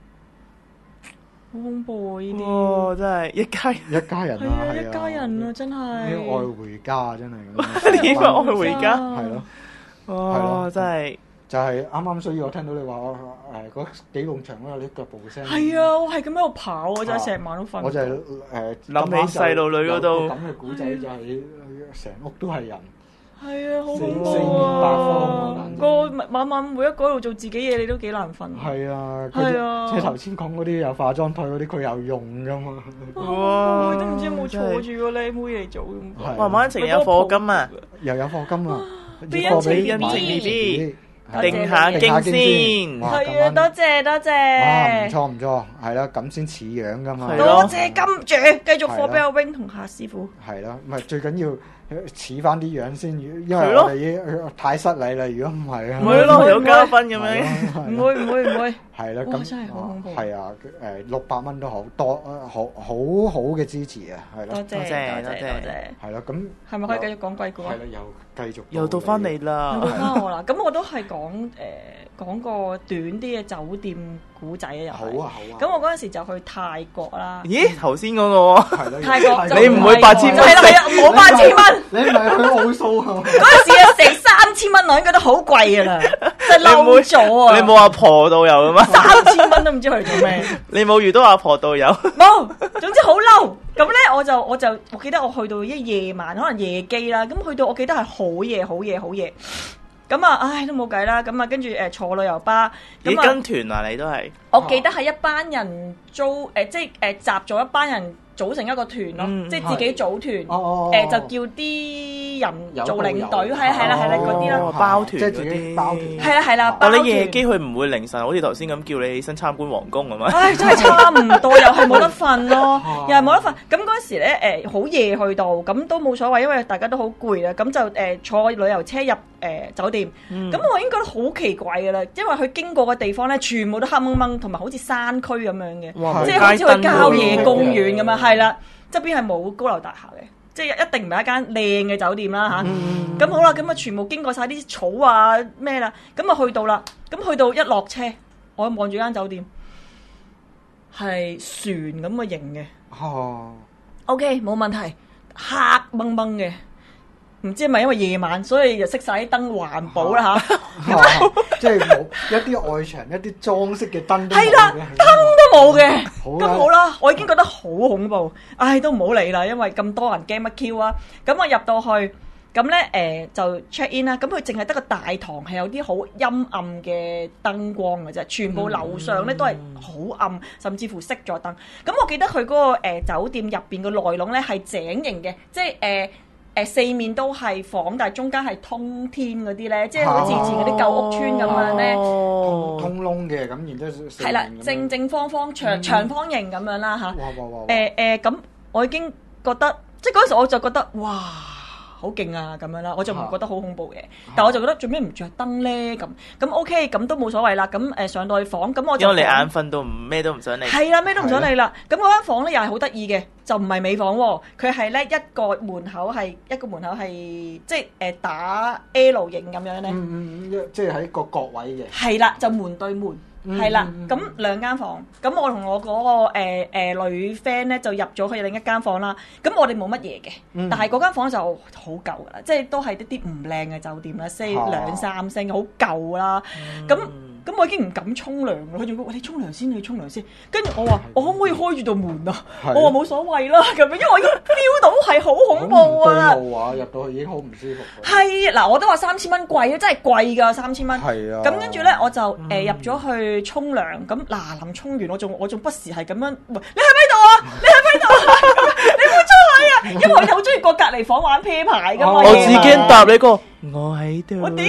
好恐怖呢啲。 哇！真係一家人， 一家人啊， 係啊，一家人啊，真係。 啲愛回家真係咁。 呢個愛回家係咯， 哇！真係。 就係啱啱，所以我聽到你話我誒嗰幾棟牆嗰度啲腳步聲。 係啊，我係咁喺度跑啊，真係成晚都瞓。 我就係誒諗起細路女嗰度咁嘅古仔，就係成屋都係人。 係啊，好恐四面怖八啊！ 方個晚晚每一個喺度做自己嘢，你都幾難瞓。 係啊， 係啊， 即係頭先講嗰啲有化妝台嗰啲，佢有用噶嘛。 哇！都唔知有冇坐住個靚妹嚟做咁。 慢慢情有課金啊， 又有課金啊， 俾要課俾恩情 B B。 多謝定下經先， 係啊，多謝多謝。 哇，唔錯唔錯，係啦，咁先似樣噶嘛。 係多謝金主，繼續課俾阿 wing 同夏師傅。 係啦，唔係最緊要似翻啲樣先，因為我哋已經太失禮啦。如果唔係啊， 唔會咯，有加分咁樣。 唔會唔會唔會。 係啦，咁真係好恐怖。 係啊，誒六百蚊都好多，好好好嘅支持啊，係咯。 多謝多謝多謝。 係咯，咁係咪可以繼續講鬼故啊？ 係啦，又繼續又到翻嚟啦， 到翻我啦。咁我都係講誒講個短啲嘅酒店古仔啊，又係。 好啊好啊。 咁我嗰陣時就去泰國啦。 咦？頭先嗰個喎。 係咯。 泰國你唔會八千蚊？ 係啦係啦，冇八千蚊。 你唔係去奧數係嘛？ 嗰陣時啊，成三千蚊我應該都好貴噶啦，真係嬲咗啊！ 你冇阿婆導遊噶嘛？ 三千蚊都唔知去做咩。 你冇遇到阿婆導遊？ 冇，總之好嬲。咁咧，我就我就我記得我去到一夜晚，可能夜機啦。咁去到我記得係好夜好夜好夜。咁啊，唉，都冇計啦。咁啊，跟住誒坐旅遊巴。 你跟團啊？你都係？ 我記得係一班人租誒，即係誒集咗一班人。組成一個團咯， 嗯、 即係自己組團，誒、 哦呃、就叫啲人做領隊，係係啦係啦嗰啲啦， 包團即係自己包團， 係啦係啦。 但你夜機佢唔會凌晨，好似頭先咁叫你起身參觀皇宮咁啊？ 唉，真係差唔多，又係冇得瞓咯，又係冇得瞓。咁嗰陣時咧，誒好夜去到，咁都冇所謂，因為大家都好攰啦。咁就誒、呃、坐旅遊車入誒、呃、酒店，咁、嗯、我已經覺得好奇怪噶啦，因為佢經過嘅地方咧，全部都黑掹掹，同埋好似山區咁樣嘅，即係好似去郊野公園咁樣。係啦，側邊係冇高樓大廈嘅，即係一定唔係一間靚嘅酒店啦嚇。咁、嗯、好啦，咁啊全部經過晒啲草啊咩啦，咁啊去到啦，咁去到一落車，我望住間酒店係船咁嘅型嘅。哦，OK 冇問題，黑掹掹嘅。唔知係咪因為夜晚，所以就熄晒啲燈環保啦嚇， 即係冇一啲外牆一啲裝飾嘅燈都冇嘅， 係啦，燈都冇嘅。咁好好啦，我已經覺得好恐怖，唉都唔好理啦，因為咁多人驚乜 Q 啊！咁我入到去，咁咧誒就 check in 啦。咁佢淨係得個大堂係有啲好陰暗嘅燈光嘅啫，全部樓上咧都係好暗，甚至乎熄咗燈。咁我記得佢嗰個誒酒店入邊嘅內籠咧係井型嘅，即係誒。誒四面都係房，但係中間係通天嗰啲咧，即係好似以前嗰啲舊屋村咁樣咧， 通通窿嘅咁，然之後係啦，正正方方長長方形咁樣啦嚇。 哇哇哇！ 誒誒咁，我已經覺得，即係嗰陣時我就覺得哇！好勁啊咁樣啦，我就唔覺得好恐怖嘅，啊、但係我就覺得做咩唔着燈咧咁，咁 OK，咁都冇所謂啦。咁誒上到去房，咁我就因為你眼瞓到唔咩都唔想理。 係啦，咩都唔想理啦。咁嗰間房咧又係好得意嘅，就唔係美房喎，佢係咧一個門口係一個門口係即係誒打 L 型咁樣咧。 嗯嗯，即係喺個角位嘅。係啦，就門對門。係啦，咁兩間房，咁我同我嗰、那個誒誒、呃呃、女 friend 咧就入咗去另一間房啦。咁我哋冇乜嘢嘅，嗯、但係嗰間房就好舊噶啦，即係都係一啲唔靚嘅酒店啦，四兩三星，好舊啦。咁咁我已經唔敢沖涼啦。佢仲講：喂，你沖涼先，你沖涼先。跟住我話：我可唔可以開住道門啊？我話冇所謂啦，咁樣，因為我已經 feel 到係好恐怖啊！ 對路啊，入到去已經好唔舒服。 係嗱，我都話三千蚊貴啊，真係貴㗎，三千蚊。 係啊。咁跟住咧，我就誒入咗去沖涼。咁嗱，臨沖完我仲我仲不時係咁樣，喂，你喺邊度啊？你喺邊度啊？你冇出去啊！因為我好中意過隔離房玩啤牌㗎嘛。 我自己答你個，我喺度。 我屌！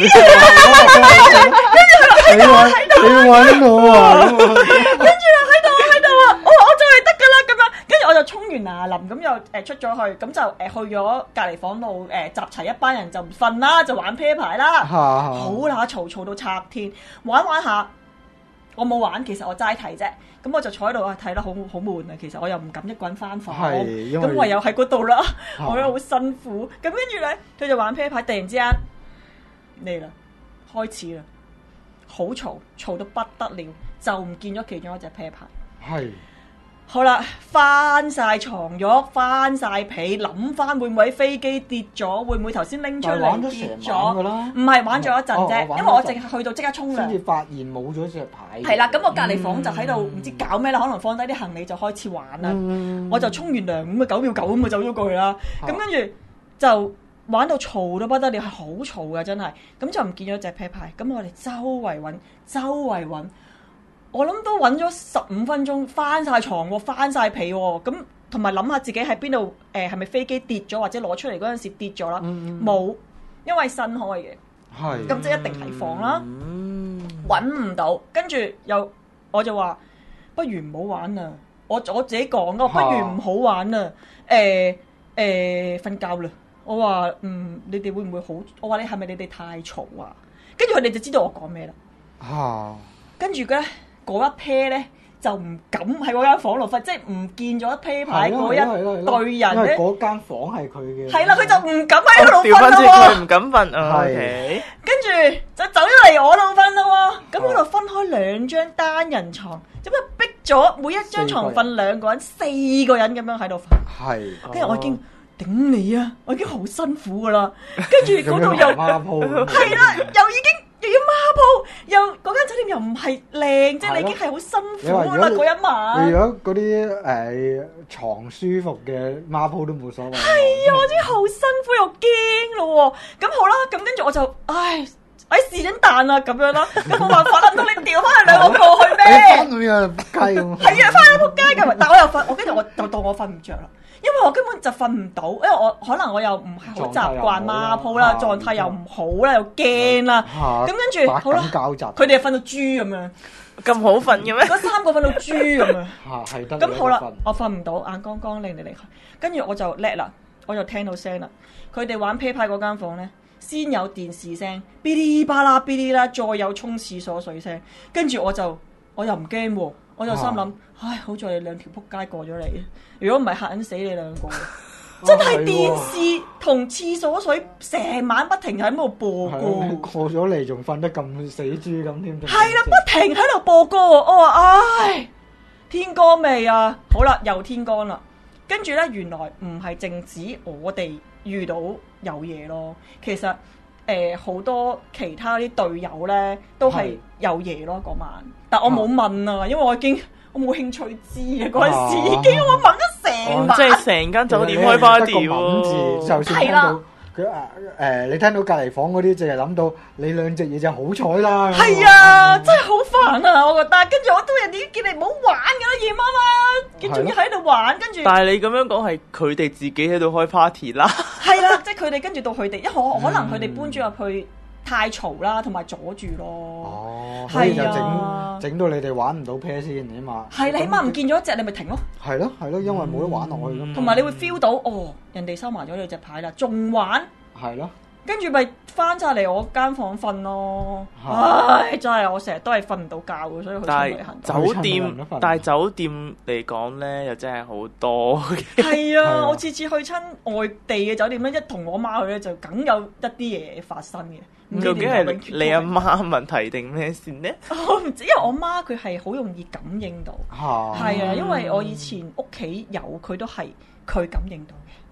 你揾你揾我啊！ 跟住啊喺度喺度啊！我我就係得㗎啦咁樣。跟住我就沖完牙淋，咁又誒出咗去，咁就誒去咗隔離房度誒集齊一班人就唔瞓啦，就玩啤牌啦。好乸嘈嘈到拆天，玩玩下。我冇玩，其實我齋睇啫。咁我就坐喺度啊，睇得好好悶啊。其實我又唔敢一個人翻房，咁唯有喺嗰度啦。啊、我覺得好辛苦。咁跟住咧，佢就玩啤牌，突然之間嚟啦，開始啦，好嘈，嘈到不得了，就唔見咗其中一隻啤牌。 係。好啦，翻晒床褥，翻晒被，諗翻會唔會喺飛機跌咗？會唔會頭先拎出嚟跌咗？唔係玩咗一陣啫，因為我淨係去到即刻沖涼。先至發現冇咗隻牌。係啦，咁我隔離房就喺度唔知搞咩啦，可能放低啲行李就開始玩啦。嗯、我就沖完涼咁啊，九秒九咁啊走咗過去啦。咁跟住就玩到嘈到不得了，係好嘈噶真係。咁就唔見咗隻啤牌，咁我哋周圍揾，周圍揾。我諗都揾咗十五分鐘，翻晒床喎，翻晒被喎，咁同埋諗下自己喺邊度，誒係咪飛機跌咗，或者攞出嚟嗰陣時跌咗啦？冇、嗯，因為新開嘅，係咁即係一定係房啦。揾唔、嗯、到，跟住又我就話不如唔好玩啦。我我自己講咯，不如唔好玩啦。誒誒瞓覺啦。我話嗯，你哋會唔會好？我話你係咪你哋太嘈啊？跟住佢哋就知道我講咩啦。嚇！跟住咧。嗰一 pair 咧就唔敢喺嗰間房度瞓，即係唔見咗一 pair 牌嗰一對人咧。嗰間房係佢嘅。係啦，佢就唔敢喺度瞓咯喎。 佢唔敢瞓。係。 跟住就走咗嚟我度瞓咯喎。咁我度分開兩張單人床，咁就逼咗每一張床瞓兩個人，四個人咁樣喺度瞓。係。跟住我已經頂你啊！我已經好辛苦噶啦。跟住嗰度又係啦，又已經。又要孖鋪，又嗰間酒店又唔係靚，即係你已經係好辛苦啦嗰一晚。如果嗰啲誒牀舒服嘅孖鋪都冇所謂。係啊，我真係好辛苦又驚咯喎。咁好啦，咁跟住我就唉，唉試緊彈啦咁樣啦。咁冇辦法啦，唔通你調翻去兩個過去咩？翻去啊，仆街咁。係啊，翻去仆街咁，但我又瞓，我跟住我就到我瞓唔着啦。因為我根本就瞓唔到，因為我可能我又唔係好習慣孖鋪啦，狀態又唔好啦，又驚啦，咁跟住好啦，佢哋瞓到豬咁樣，咁好瞓嘅咩？嗰三個瞓到豬咁樣，嚇係得。咁好啦，我瞓唔到，眼光光，令你離開，跟住我就叻啦，我就聽到聲啦。佢哋玩啤牌嗰間房咧，先有電視聲，嗶哩吧啦嗶哩啦，再有沖廁所水聲，跟住我就我又唔驚喎。我就心諗，唉，好在你兩條撲街過咗嚟，如果唔係嚇緊死你兩個，真係電視同廁所水成晚不停喺度播歌，過咗嚟仲瞓得咁死豬咁添。係啦，不停喺度播歌，我話唉，天光未啊？好啦，又天光啦。跟住咧，原來唔係淨止我哋遇到有嘢咯，其實誒好、呃、多其他啲隊友咧都係有嘢咯嗰晚。但我冇問啊，因為我已經我冇興趣知啊，嗰陣時已經我問咗成晚，即係成間酒店開 party 喎。就算聽到佢誒誒，你聽到隔離房嗰啲，淨係諗到你兩隻嘢就好彩啦。係啊，真係好煩啊！我覺得，跟住我都人哋叫你唔好玩㗎啦，夜晚啊，佢仲要喺度玩，跟住。但係你咁樣講係佢哋自己喺度開 party 啦。係啦，即係佢哋跟住到佢哋，因為可可能佢哋搬咗入去。太嘈啦，同埋阻住咯。哦，所以就整整到你哋玩唔到 pair 先，起碼係你起碼唔見咗一隻，你咪停咯。係咯係咯，因為冇得玩落去咁。同埋你會 feel 到，哦，人哋收埋咗你隻牌啦，仲玩。係咯。跟住咪翻晒嚟我間房瞓咯。唉，真係我成日都係瞓唔到覺嘅，所以去親旅行。酒店，但係酒店嚟講咧，又真係好多。係啊，我次次去親外地嘅酒店咧，一同我媽去咧，就梗有一啲嘢發生嘅。究竟係你阿媽問題定咩先呢？我唔知，因為我媽佢係好容易感應到，係啊，因為我以前屋企有佢都係佢感應到嘅。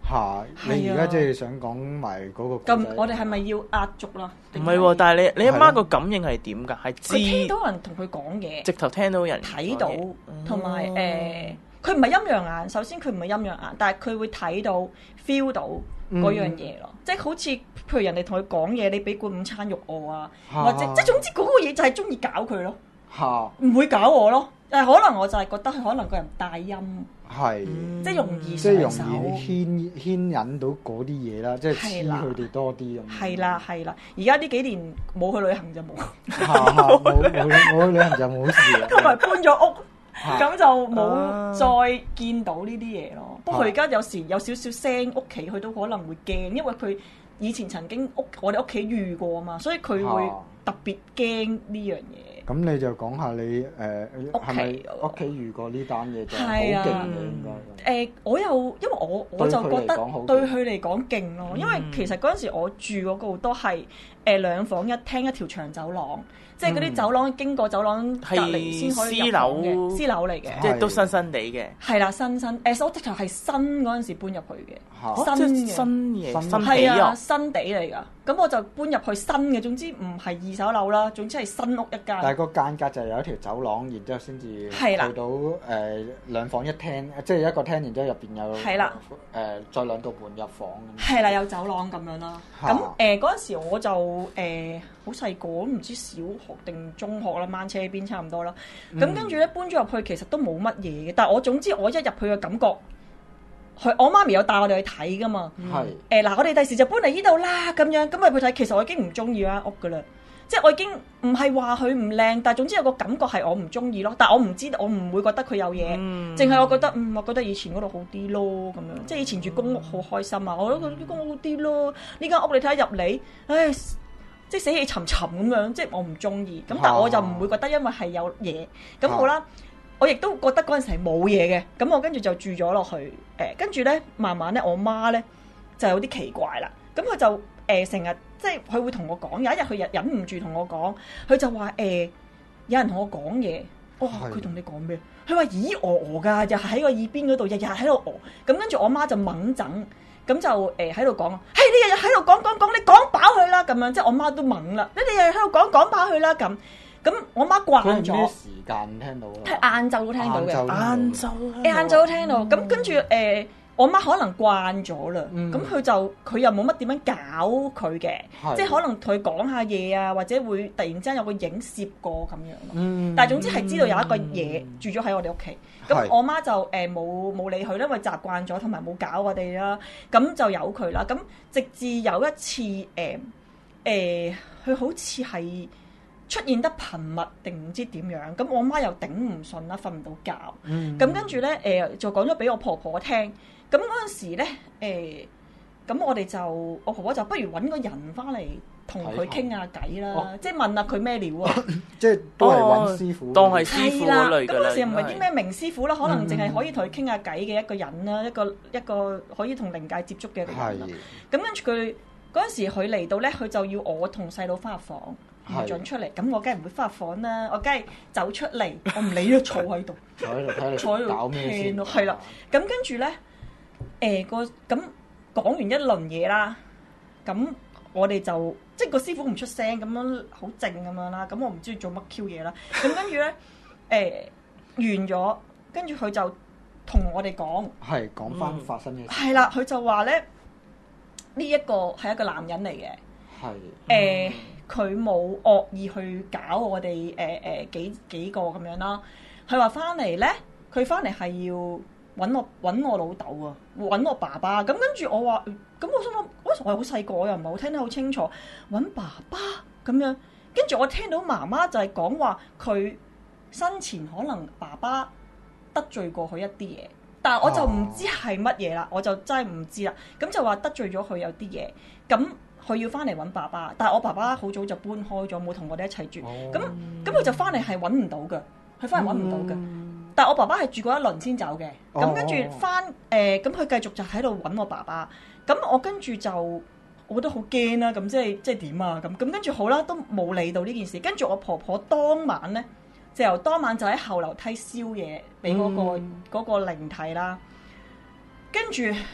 嚇！你而家即係想講埋嗰個咁，我哋係咪要壓軸啦？ 唔係喎，但係你你阿媽個感應係點㗎？係知佢聽到人同佢講嘢， 直頭聽到人睇到，同埋誒，佢唔係陰陽眼。首先佢唔係陰陽眼，但係佢會睇到 feel 到嗰樣嘢咯。即係好似譬如人哋同佢講嘢，你俾罐午餐肉我啊，或者即係總之嗰個嘢就係中意搞佢咯。嚇！唔會搞我咯。但係可能我就係覺得佢可能個人帶陰。係，即係容易即係容易牽牽引到嗰啲嘢啦，即係黐佢哋多啲咁。 係啦係啦，而家呢幾年冇去旅行就冇， 冇冇冇去旅行就冇事啦。 同埋搬咗屋，咁就冇再見到呢啲嘢咯。不過佢而家有時有少少聲，屋企佢都可能會驚，因為佢以前曾經屋我哋屋企遇過啊嘛，所以佢會特別驚呢樣嘢。 咁你就講下你誒係咪屋企遇過呢單嘢就好勁嘅應該？ 誒，我又因為我我就覺得對佢嚟講勁咯，因為其實嗰陣時我住嗰個都係誒兩房一廳一條長走廊，即係嗰啲走廊經過走廊隔離先可以入房嘅私樓嚟嘅， 即係都新新地嘅。 係啦，新新誒，我直頭係新嗰陣時搬入去嘅， 新嘅新嘢，新係啊，新地嚟㗎。咁我就搬入去新嘅，總之唔係二手樓啦，總之係新屋一間。 但係個間隔就係有一條走廊，然之後先至去到誒兩房一廳，即係一個廳，然之後入邊有係啦誒再兩道門入房。 係啦，有走廊咁樣啦。咁誒嗰陣時我就誒好細個，唔知小學定中學啦，掹車邊差唔多啦。咁跟住咧搬咗入去，其實都冇乜嘢嘅。但係我總之我一入去嘅感覺。佢我媽咪有帶我哋去睇噶嘛？係誒嗱，我哋第時就搬嚟呢度啦，咁樣咁咪去睇。其實我已經唔中意間屋噶啦，即係我已經唔係話佢唔靚，但係總之有個感覺係我唔中意咯。但係我唔知道，我唔會覺得佢有嘢，淨係、嗯、我覺得嗯，我覺得以前嗰度好啲咯，咁樣即係以前住公屋好開心啊！我覺得啲公屋好啲咯，呢間屋你睇下入嚟，唉，即係死氣沉沉咁樣，即係我唔中意。咁但係我就唔會覺得，因為係有嘢咁好啦。我亦都覺得嗰陣時係冇嘢嘅，咁我跟住就住咗落去，誒跟住咧慢慢咧，我媽咧就有啲奇怪啦，咁佢就誒成日即係佢會同我講，有一日佢忍忍唔住同我講，佢就話誒、呃、有人同我講嘢，哇佢同你講咩？佢話咦鵝鵝㗎，又係喺個耳邊嗰度，日日喺度鵝，咁跟住我媽就猛整，咁就誒喺度講，嘿你日日喺度講講講，你講飽佢啦咁樣，即係我媽都猛啦，你哋日日喺度講講飽佢啦咁。咁我媽慣咗。 咩時間聽到？ 係晏晝都聽到嘅。 晏晝。 晏晝都聽到。咁跟住誒，我媽可能慣咗啦。咁佢就佢又冇乜點樣搞佢嘅，即係可能同佢講下嘢啊，或者會突然之間有個影攝過咁樣咯。但係總之係知道有一個嘢住咗喺我哋屋企。咁我媽就誒冇冇理佢，因為習慣咗同埋冇搞我哋啦。咁就由佢啦。咁直至有一次誒誒，佢好似係。出現得頻密定唔知點樣，咁我媽又頂唔順啦，瞓唔到覺。咁、嗯、跟住咧，誒、呃、就講咗俾我婆婆聽。咁嗰陣時咧，誒、呃、咁我哋就我婆婆就不如揾個人翻嚟同佢傾下偈啦，哦、即係問下佢咩料啊。即係都係揾師傅， 當係師傅嗰類㗎啦。 咁嗰陣時唔係啲咩名師傅啦，可能淨係可以同佢傾下偈嘅一個人啦，一個一個可以同靈界接觸嘅一個人啦。咁跟住佢嗰陣時佢嚟到咧，佢就要我同細佬翻入房。唔准出嚟，咁我梗係唔會翻入房啦，我梗係走出嚟，我唔理咗坐喺度，坐喺度睇你坐喺度聽咯，係啦。咁跟住咧，誒、呃、個咁講完一輪嘢啦，咁我哋就即係個師傅唔出聲，咁樣好靜咁樣啦。咁我唔知做乜 Q 嘢啦。咁跟住咧，誒、呃、完咗，跟住佢就同我哋講， 係講翻發生嘅事。 係啦，佢就話咧，呢、這個、一個係一個男人嚟嘅，係誒。呃佢冇惡意去搞我哋誒誒幾幾個咁樣啦。佢話翻嚟咧，佢翻嚟係要揾我揾我老豆啊，揾我爸爸。咁跟住我話，咁我心諗，嗰時我係好細個，我又唔係好聽得好清楚，揾爸爸咁樣。跟住我聽到媽媽就係講話，佢生前可能爸爸得罪過佢一啲嘢，但係我就唔知係乜嘢啦，我就真係唔知啦。咁就話得罪咗佢有啲嘢，咁。佢要翻嚟揾爸爸，但係我爸爸好早就搬開咗，冇同我哋一齊住。咁咁佢就翻嚟係揾唔到嘅，佢翻嚟揾唔到嘅。嗯、但係我爸爸係住過一輪先走嘅。咁、哦、跟住翻誒，咁佢繼續就喺度揾我爸爸。咁我跟住就我覺得好驚啦。咁即係即係點啊？咁咁跟住好啦，都冇理到呢件事。跟住我婆婆當晚咧，就由當晚就喺後樓梯燒嘢俾嗰個嗰、嗯、個靈體啦。跟住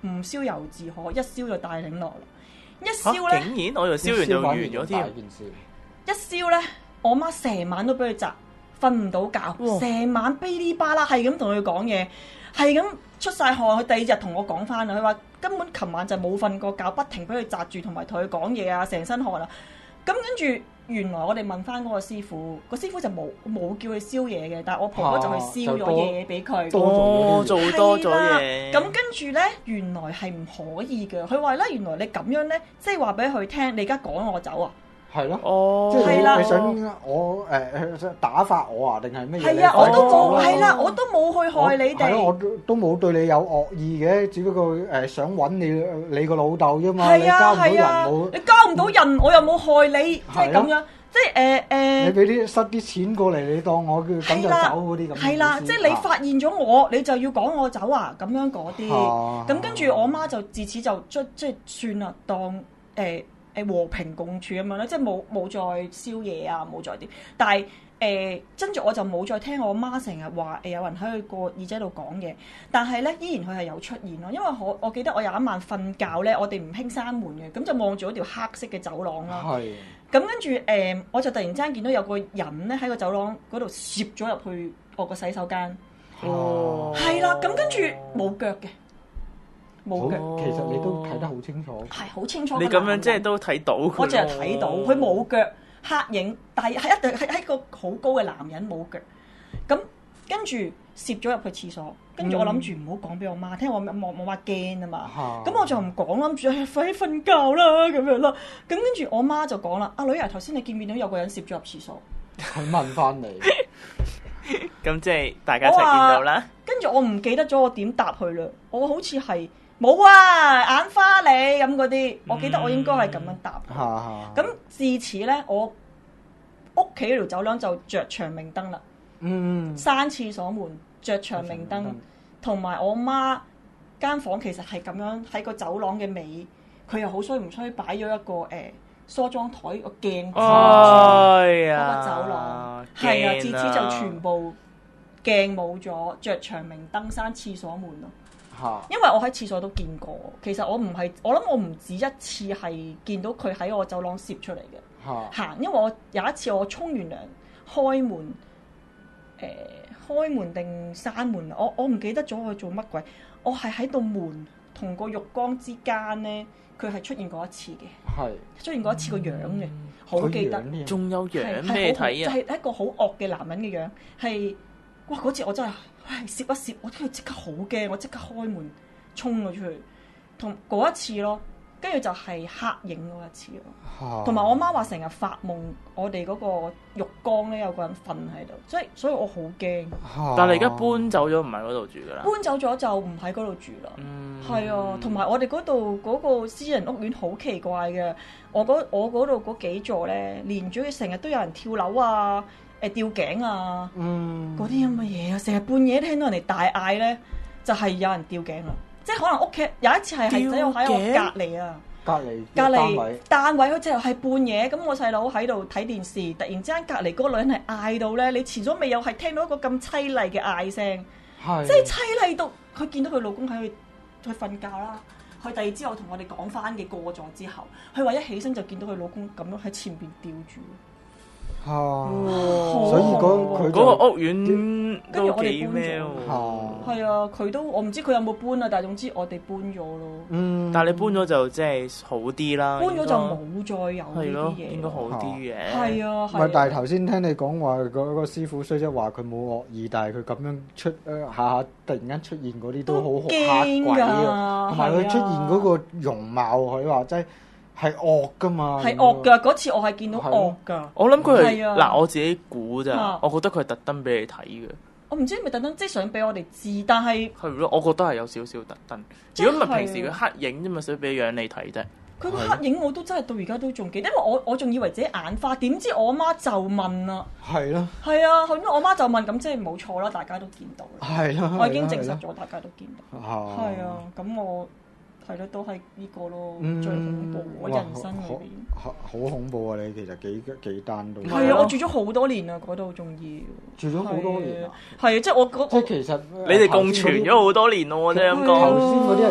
唔燒猶自可，一燒就大領落啦。一燒咧， 竟然我以為燒完就完咗添。 一燒咧，我媽成晚都俾佢窒，瞓唔到覺，成晚噼哩吧啦係咁同佢講嘢，係咁出晒汗。佢第二日同我講翻啦，佢話根本琴晚就冇瞓過覺，不停俾佢窒住，同埋同佢講嘢啊，成身汗啊。咁跟住。原來我哋問翻嗰個師傅，個師傅就冇冇叫佢燒嘢嘅，但係我婆婆就去燒咗嘢俾佢， 多做多咗嘢。 咁跟住咧，原來係唔可以嘅。佢話咧，原來你咁樣咧，即係話俾佢聽，你而家趕我走啊！ 係咯， 哦， 即係你你想我誒誒打發我啊，定係咩嘢？ 係啊，我都冇，係啦，我都冇去害你哋。 係咯，我都都冇對你有惡意嘅，只不過誒想揾你你個老豆啫嘛。 係啊係啊， 你交唔到人，我又冇害你，即係咁樣，即係誒誒。 你俾啲塞啲錢過嚟，你當我叫咁就走嗰啲咁。係啦，即係你發現咗我，你就要趕我走啊，咁樣嗰啲。咁跟住我媽就自此就即即係算啦，當誒。誒和平共處咁樣咧，即係冇冇再燒嘢啊，冇再點。但係誒，跟住我就冇再聽我媽成日話誒有人喺佢個耳仔度講嘢。但係咧，依然佢係有出現咯。因為我我記得我有一晚瞓覺咧，我哋唔興閂門嘅，咁就望住嗰條黑色嘅走廊啦。係。咁跟住誒，我就突然之間見到有個人咧喺個走廊嗰度攝咗入去我個洗手間。哦。係啦，咁跟住冇腳嘅。冇腳， 其實你都睇得好清楚。 係好清楚。 你咁樣即係都睇到佢。 我淨係睇到佢冇腳，黑影，但係係一定係係一個好高嘅男人冇腳。咁跟住攝咗入去廁所，跟住我諗住唔好講俾我媽聽，我我我媽驚啊嘛。咁、嗯、我就唔講，諗住誒快啲瞓覺啦咁樣啦。咁跟住我媽就講啦：阿女啊，頭先你見唔見到有個人攝咗入廁所？ 佢問翻你。 咁即係大家一齊見到啦。 跟住我唔記得咗我點答佢啦。我好似係。冇啊，眼花你咁嗰啲，我記得我應該係咁樣答。咁、嗯、自此咧，我屋企嗰條走廊就着長明燈啦。嗯，閂廁所門着長明燈，同埋我媽間房其實係咁樣喺個走廊嘅尾，佢又好衰唔衰擺咗一個誒、呃、梳妝台個鏡子嗰個走廊，係啊，自此就全部鏡冇咗，着長明燈閂廁所門咯。因為我喺廁所都見過，其實我唔係，我諗我唔止一次係見到佢喺我走廊攝出嚟嘅行，因為我有一次我沖完涼開門，誒、呃、開門定閂門，我我唔記得咗佢做乜鬼，我係喺度門同個浴缸之間咧，佢係出現過一次嘅，係出現過一次個樣嘅，好、嗯、記得， 仲有樣咩睇啊？ 就係、是、一個好惡嘅男人嘅樣，係哇嗰次我真係。唉，攝一攝，我聽佢即刻好驚，我即刻開門衝咗出去，同嗰一次咯，跟住就係黑影嗰一次咯，同埋、啊、我媽話成日發夢，我哋嗰個浴缸咧有個人瞓喺度，所以所以我好驚。 啊、但係而家搬走咗，唔喺嗰度住噶啦。 搬走咗就唔喺嗰度住啦。嗯，係啊，同埋我哋嗰度嗰個私人屋苑好奇怪嘅，我嗰我嗰度嗰幾座咧，連住佢成日都有人跳樓啊。誒吊頸啊，嗰啲咁嘅嘢啊，成日半夜聽到人哋大嗌咧，就係、是、有人吊頸啦。即係可能屋企有一次係係仔喺我隔離啊，隔離隔離單位，佢就係半夜咁，我細佬喺度睇電視，突然之間隔離嗰個女人係嗌到咧，你前所未有係聽到一個咁淒厲嘅嗌聲，即係淒厲到佢見到佢老公喺度去瞓覺啦。佢第二朝我同我哋講翻嘅過咗之後，佢話一起身就見到佢老公咁樣喺前邊吊住。 啊！所以嗰佢嗰個屋苑跟住我哋搬咩咗，係啊，佢都我唔知佢有冇搬啊，但係總之我哋搬咗咯。 嗯，但係你搬咗就即係好啲啦。 搬咗就冇再有呢啲嘢， 應該好啲嘅。 係啊， 唔係，但係頭先聽你講話嗰個師傅雖則話佢冇惡意，但係佢咁樣出誒下下突然間出現嗰啲都好嚇鬼啊！同埋佢出現嗰個容貌，佢話真係。係惡噶嘛？ 係惡噶，嗰次我係見到惡噶。 我諗佢係嗱，我自己估咋，我覺得佢係特登俾你睇嘅。 我唔知係咪特登，即係想俾我哋知，但係係咯，我覺得係有少少特登。如果唔係平時佢黑影啫嘛，想俾樣你睇啫。 佢個黑影我都真係到而家都仲記得，因為我我仲以為自己眼花，點知我媽就問啦。係咯。係啊，因為我媽就問，咁即係冇錯啦，大家都見到啦。係咯。我已經證實咗，大家都見到。係啊，咁我。係咯，都係呢個咯，嗯、最恐怖我人生裏邊。好恐怖啊！你其實幾幾單都。 係啊，我住咗好多年啊，嗰度仲要。 住咗好多年啊！ 係啊，即係我嗰。 即係其實你哋共存咗好多年咯，即係咁講。 頭先嗰啲係直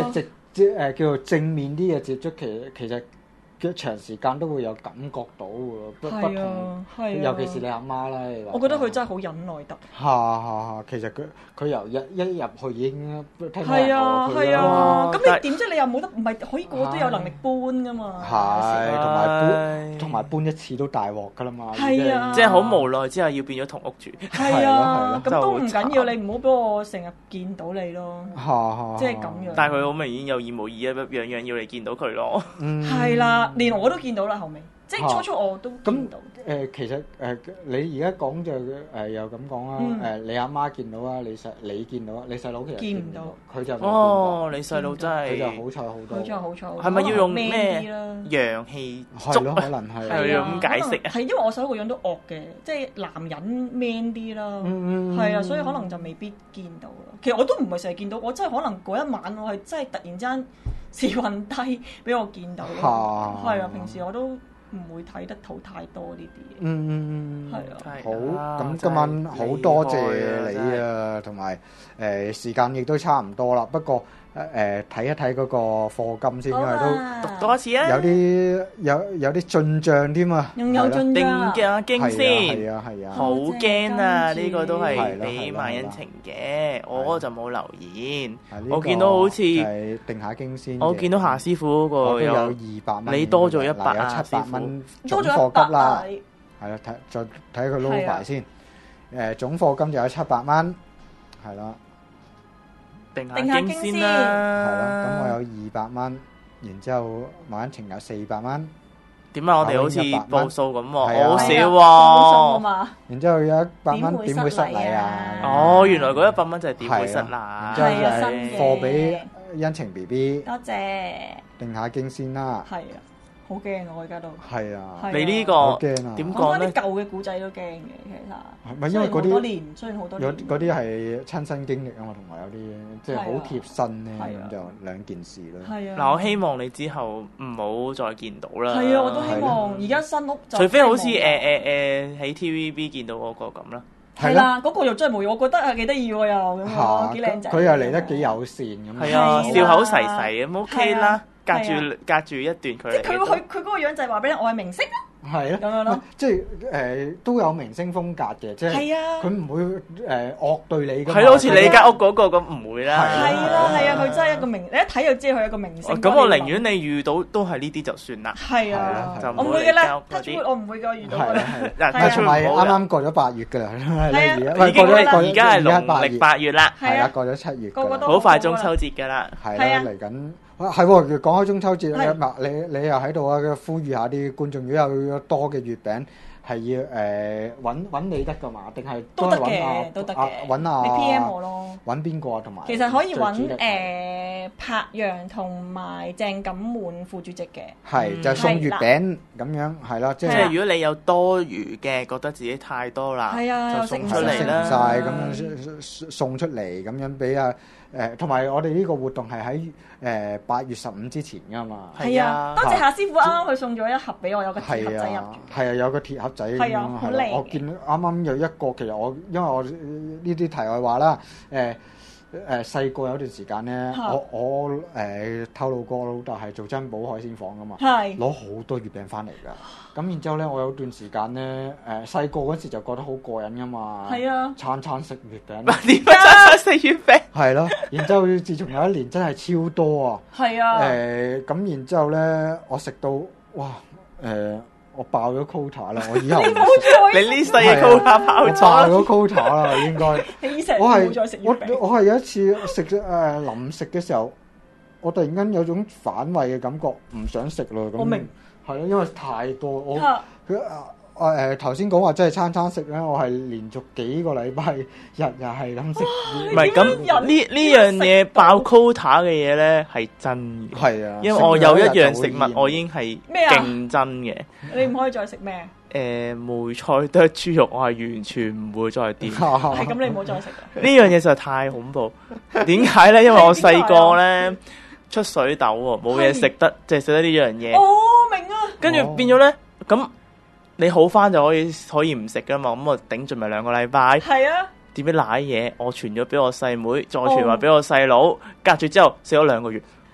即係誒叫做正面啲嘅接觸，其實其實。長時間都會有感覺到喎，不不同，尤其是你阿媽啦。 我覺得佢真係好忍耐得。 嚇嚇嚇！其實佢佢由一一入去已經聽到係啊係啊，咁你點啫？你又冇得唔係可以個個都有能力搬噶嘛？ 係，同埋搬同埋搬一次都大鑊噶啦嘛。 係啊， 即係好無奈之後要變咗同屋住。 係啊，咁都唔緊要，你唔好俾我成日見到你咯。 嚇嚇， 即係咁樣。 但係佢好明顯有意無意啊，樣樣要你見到佢咯。 嗯， 係啦。連我都見到啦，後尾即係初初我都見到。 誒，其實誒，你而家講就誒又咁講啦。誒，你阿媽見到啊，你細你見到啊，你細佬其實見唔到， 佢就哦，你細佬真係佢就好彩好多。 佢真係好彩。 係咪要用咩陽氣足？ 係咯，可能係。 係要咁解釋啊？ 係因為我細佬個樣都惡嘅，即係男人 man 啲啦。嗯嗯。係啊，所以可能就未必見到咯。其實我都唔係成日見到，我真係可能嗰一晚我係真係突然之間時運低俾我見到咯。係啊，平時我都唔會睇得到太多呢啲嘢。嗯嗯嗯，係啊。 好，咁今晚好多謝你啊，同埋誒時間亦都差唔多啦。不過誒睇一睇嗰個課金先，因為都讀多次啊， 有啲有有啲進帳添啊， 仲有進帳， 定嘅經先， 係啊係啊， 好驚啊！呢個都係俾萬恩情嘅，我就冇留言。我見到好似定下經先， 我見到夏師傅嗰個有二百蚊， 你多咗一百啊，七百蚊總課金啦，係啦，睇再睇佢撈埋先。誒總課金就有七百蚊，係啦。 定下經先啦， 係啦，咁我有二百蚊，然之後萬恩情有四百蚊。 點解我哋好似報數咁喎？好少喎。 然之後有一百蚊，點會失禮啊？ 哦，原來嗰一百蚊就係點會失禮。 然之後就係貨俾恩情 B B。 多謝。 定下經先啦。 係啊。好驚啊！我而家都係啊， 你呢個點講咧？ 啲舊嘅古仔都驚嘅，其實。 唔係因為嗰啲好多年，雖然好多年。 有嗰啲係親身經歷啊嘛，同埋有啲即係好貼身咧，咁就兩件事咯。 係啊。 嗱，我希望你之後唔好再見到啦。 係啊，我都希望而家新屋就。 除非好似誒誒誒喺 T V B 見到嗰個咁啦。 係啦，嗰個又真係冇嘢，我覺得係幾得意喎，又咁樣幾靚仔。 佢又嚟得幾友善咁。 係啊，笑口噬噬咁 OK 啦。隔住隔住一段距離， 即係佢佢佢嗰個樣就係話俾你，我係明星啊！ 係啊，咁樣咯，即係誒都有明星風格嘅，即係佢唔會誒惡對你嘅。 係咯，好似你間屋嗰個咁唔會啦。 係啦，係啊，佢真係一個明，你一睇就知佢係一個明星。 咁我寧願你遇到都係呢啲就算啦。 係啊， 我唔會嘅啦，我唔會嘅遇到嘅啦。 嗱，同埋啱啱過咗八月㗎啦， 已經而家係農曆八月啦， 係啊，過咗七月， 好快中秋節㗎啦， 係啦，嚟緊。係喎，講開中秋節咧，嗱你你又喺度啊，呼籲下啲觀眾，如果有多嘅月餅，係要誒揾揾你得㗎嘛？定係都得嘅，都得嘅。 揾啊， 你 P M 我咯。 揾邊個啊？同埋其實可以揾誒柏陽同埋鄭錦滿副主席嘅。 係就送月餅咁樣，係啦，即係如果你有多餘嘅，覺得自己太多啦，就送出嚟啦， 食唔曬咁樣送出嚟，咁樣俾啊。誒，同埋我哋呢個活動係喺誒八月十五之前㗎嘛。 係啊，多謝夏師傅啱啱佢送咗一盒俾我，有個鐵盒仔入住。 係啊，有個鐵盒仔咁樣。係啊，好靚。我見啱啱有一個，其實我因為我呢啲題外話啦，誒誒細個有段時間咧，我我誒透露過老豆係做珍寶海鮮舫㗎嘛，攞好多月餅翻嚟㗎。咁然之後咧，我有段時間咧，誒細個嗰時就覺得好過癮㗎嘛， 係啊， 餐餐食月餅。 點解餐餐食月餅？ 係咯，然之後自從有一年真係超多啊， 係啊， 誒咁然之後咧，我食到哇誒，我爆咗 quota 啦，我以後你呢世嘅 quota 爆咗， 爆咗 quota 啦，應該。 我係我我係有一次食誒臨食嘅時候，我突然間有種反胃嘅感覺，唔想食咯。 我明。 係咯，因為太多，我佢啊誒頭先講話真係餐餐食咧，我係連續幾個禮拜日日係咁食。 唔係咁呢呢樣嘢爆 quota 嘅嘢咧係真嘅。係啊，因為我有一樣食物我已經係勁真嘅。 你唔可以再食咩？ 誒梅菜剁豬肉，我係完全唔會再掂。 係咁，你唔好再食啦。 呢樣嘢實在太恐怖。點解咧？因為我細個咧出水痘喎，冇嘢食得，即係食得呢樣嘢。 哦，明啊！ 跟住變咗咧，咁你好翻就可以可以唔食噶嘛，咁我頂盡咪兩個禮拜。 係啊。 點知瀨嘢？我傳咗俾我細妹，再傳話俾我細佬，隔住之後食咗兩個月。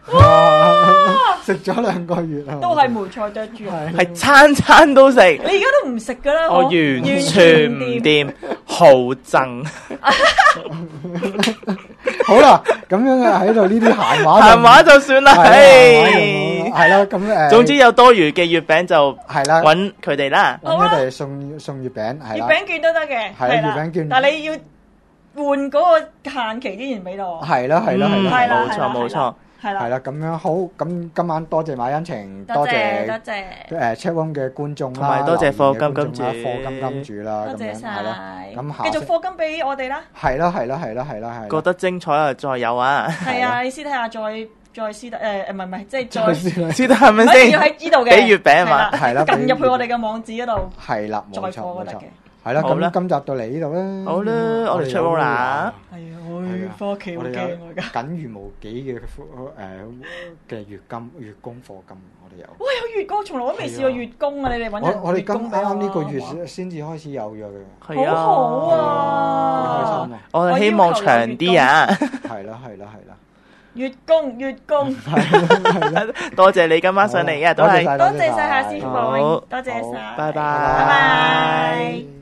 哇！食咗兩個月啊， 都係梅菜剁豬啊， 係餐餐都食。 你而家都唔食㗎啦， 我完全唔掂，好憎。 好啦，咁樣喺度呢啲閒話， 閒話就算啦，係係啦，咁誒， 總之有多餘嘅月餅就係啦， 揾佢哋啦， 揾佢哋送送月餅，係月啦， 餅券都得嘅， 係月餅券， 但係你要換嗰個限期之前俾到我， 係啦，係啦，係啦， 冇錯冇錯。 係啦， 係啦，咁樣好，咁今晚多謝馬恩晴， 多謝多謝誒 chatroom 嘅觀眾啦， 同埋多謝課金金主， 課金金主啦， 多謝晒， 咁繼續課金俾我哋啦， 係啦，係啦，係啦，係啦，係。 覺得精彩啊，再有啊， 係啊，你私底下再再私底誒誒唔係唔係，即係再私底係咪先？ 要喺呢度嘅， 俾月餅啊嘛， 係啦， 撳入去我哋嘅網址嗰度， 係啦， 再課都得嘅。 係啦，咁今集到嚟呢度啦。 好啦，我哋出屋啦。 係啊，我翻屋企好驚我而家。 僅餘無幾嘅誒嘅月金月供課金，我哋有。 哇！有月供，從來都未試過月供啊！你哋揾我我哋今啱啱呢個月先至開始有約嘅。 係啊， 好好啊！ 開心啊！ 我哋希望長啲啊。 係啦，係啦，係啦。 月供月供， 多謝你今晚上嚟嘅，都係多謝晒夏師傅，多謝晒， 拜拜， 拜拜。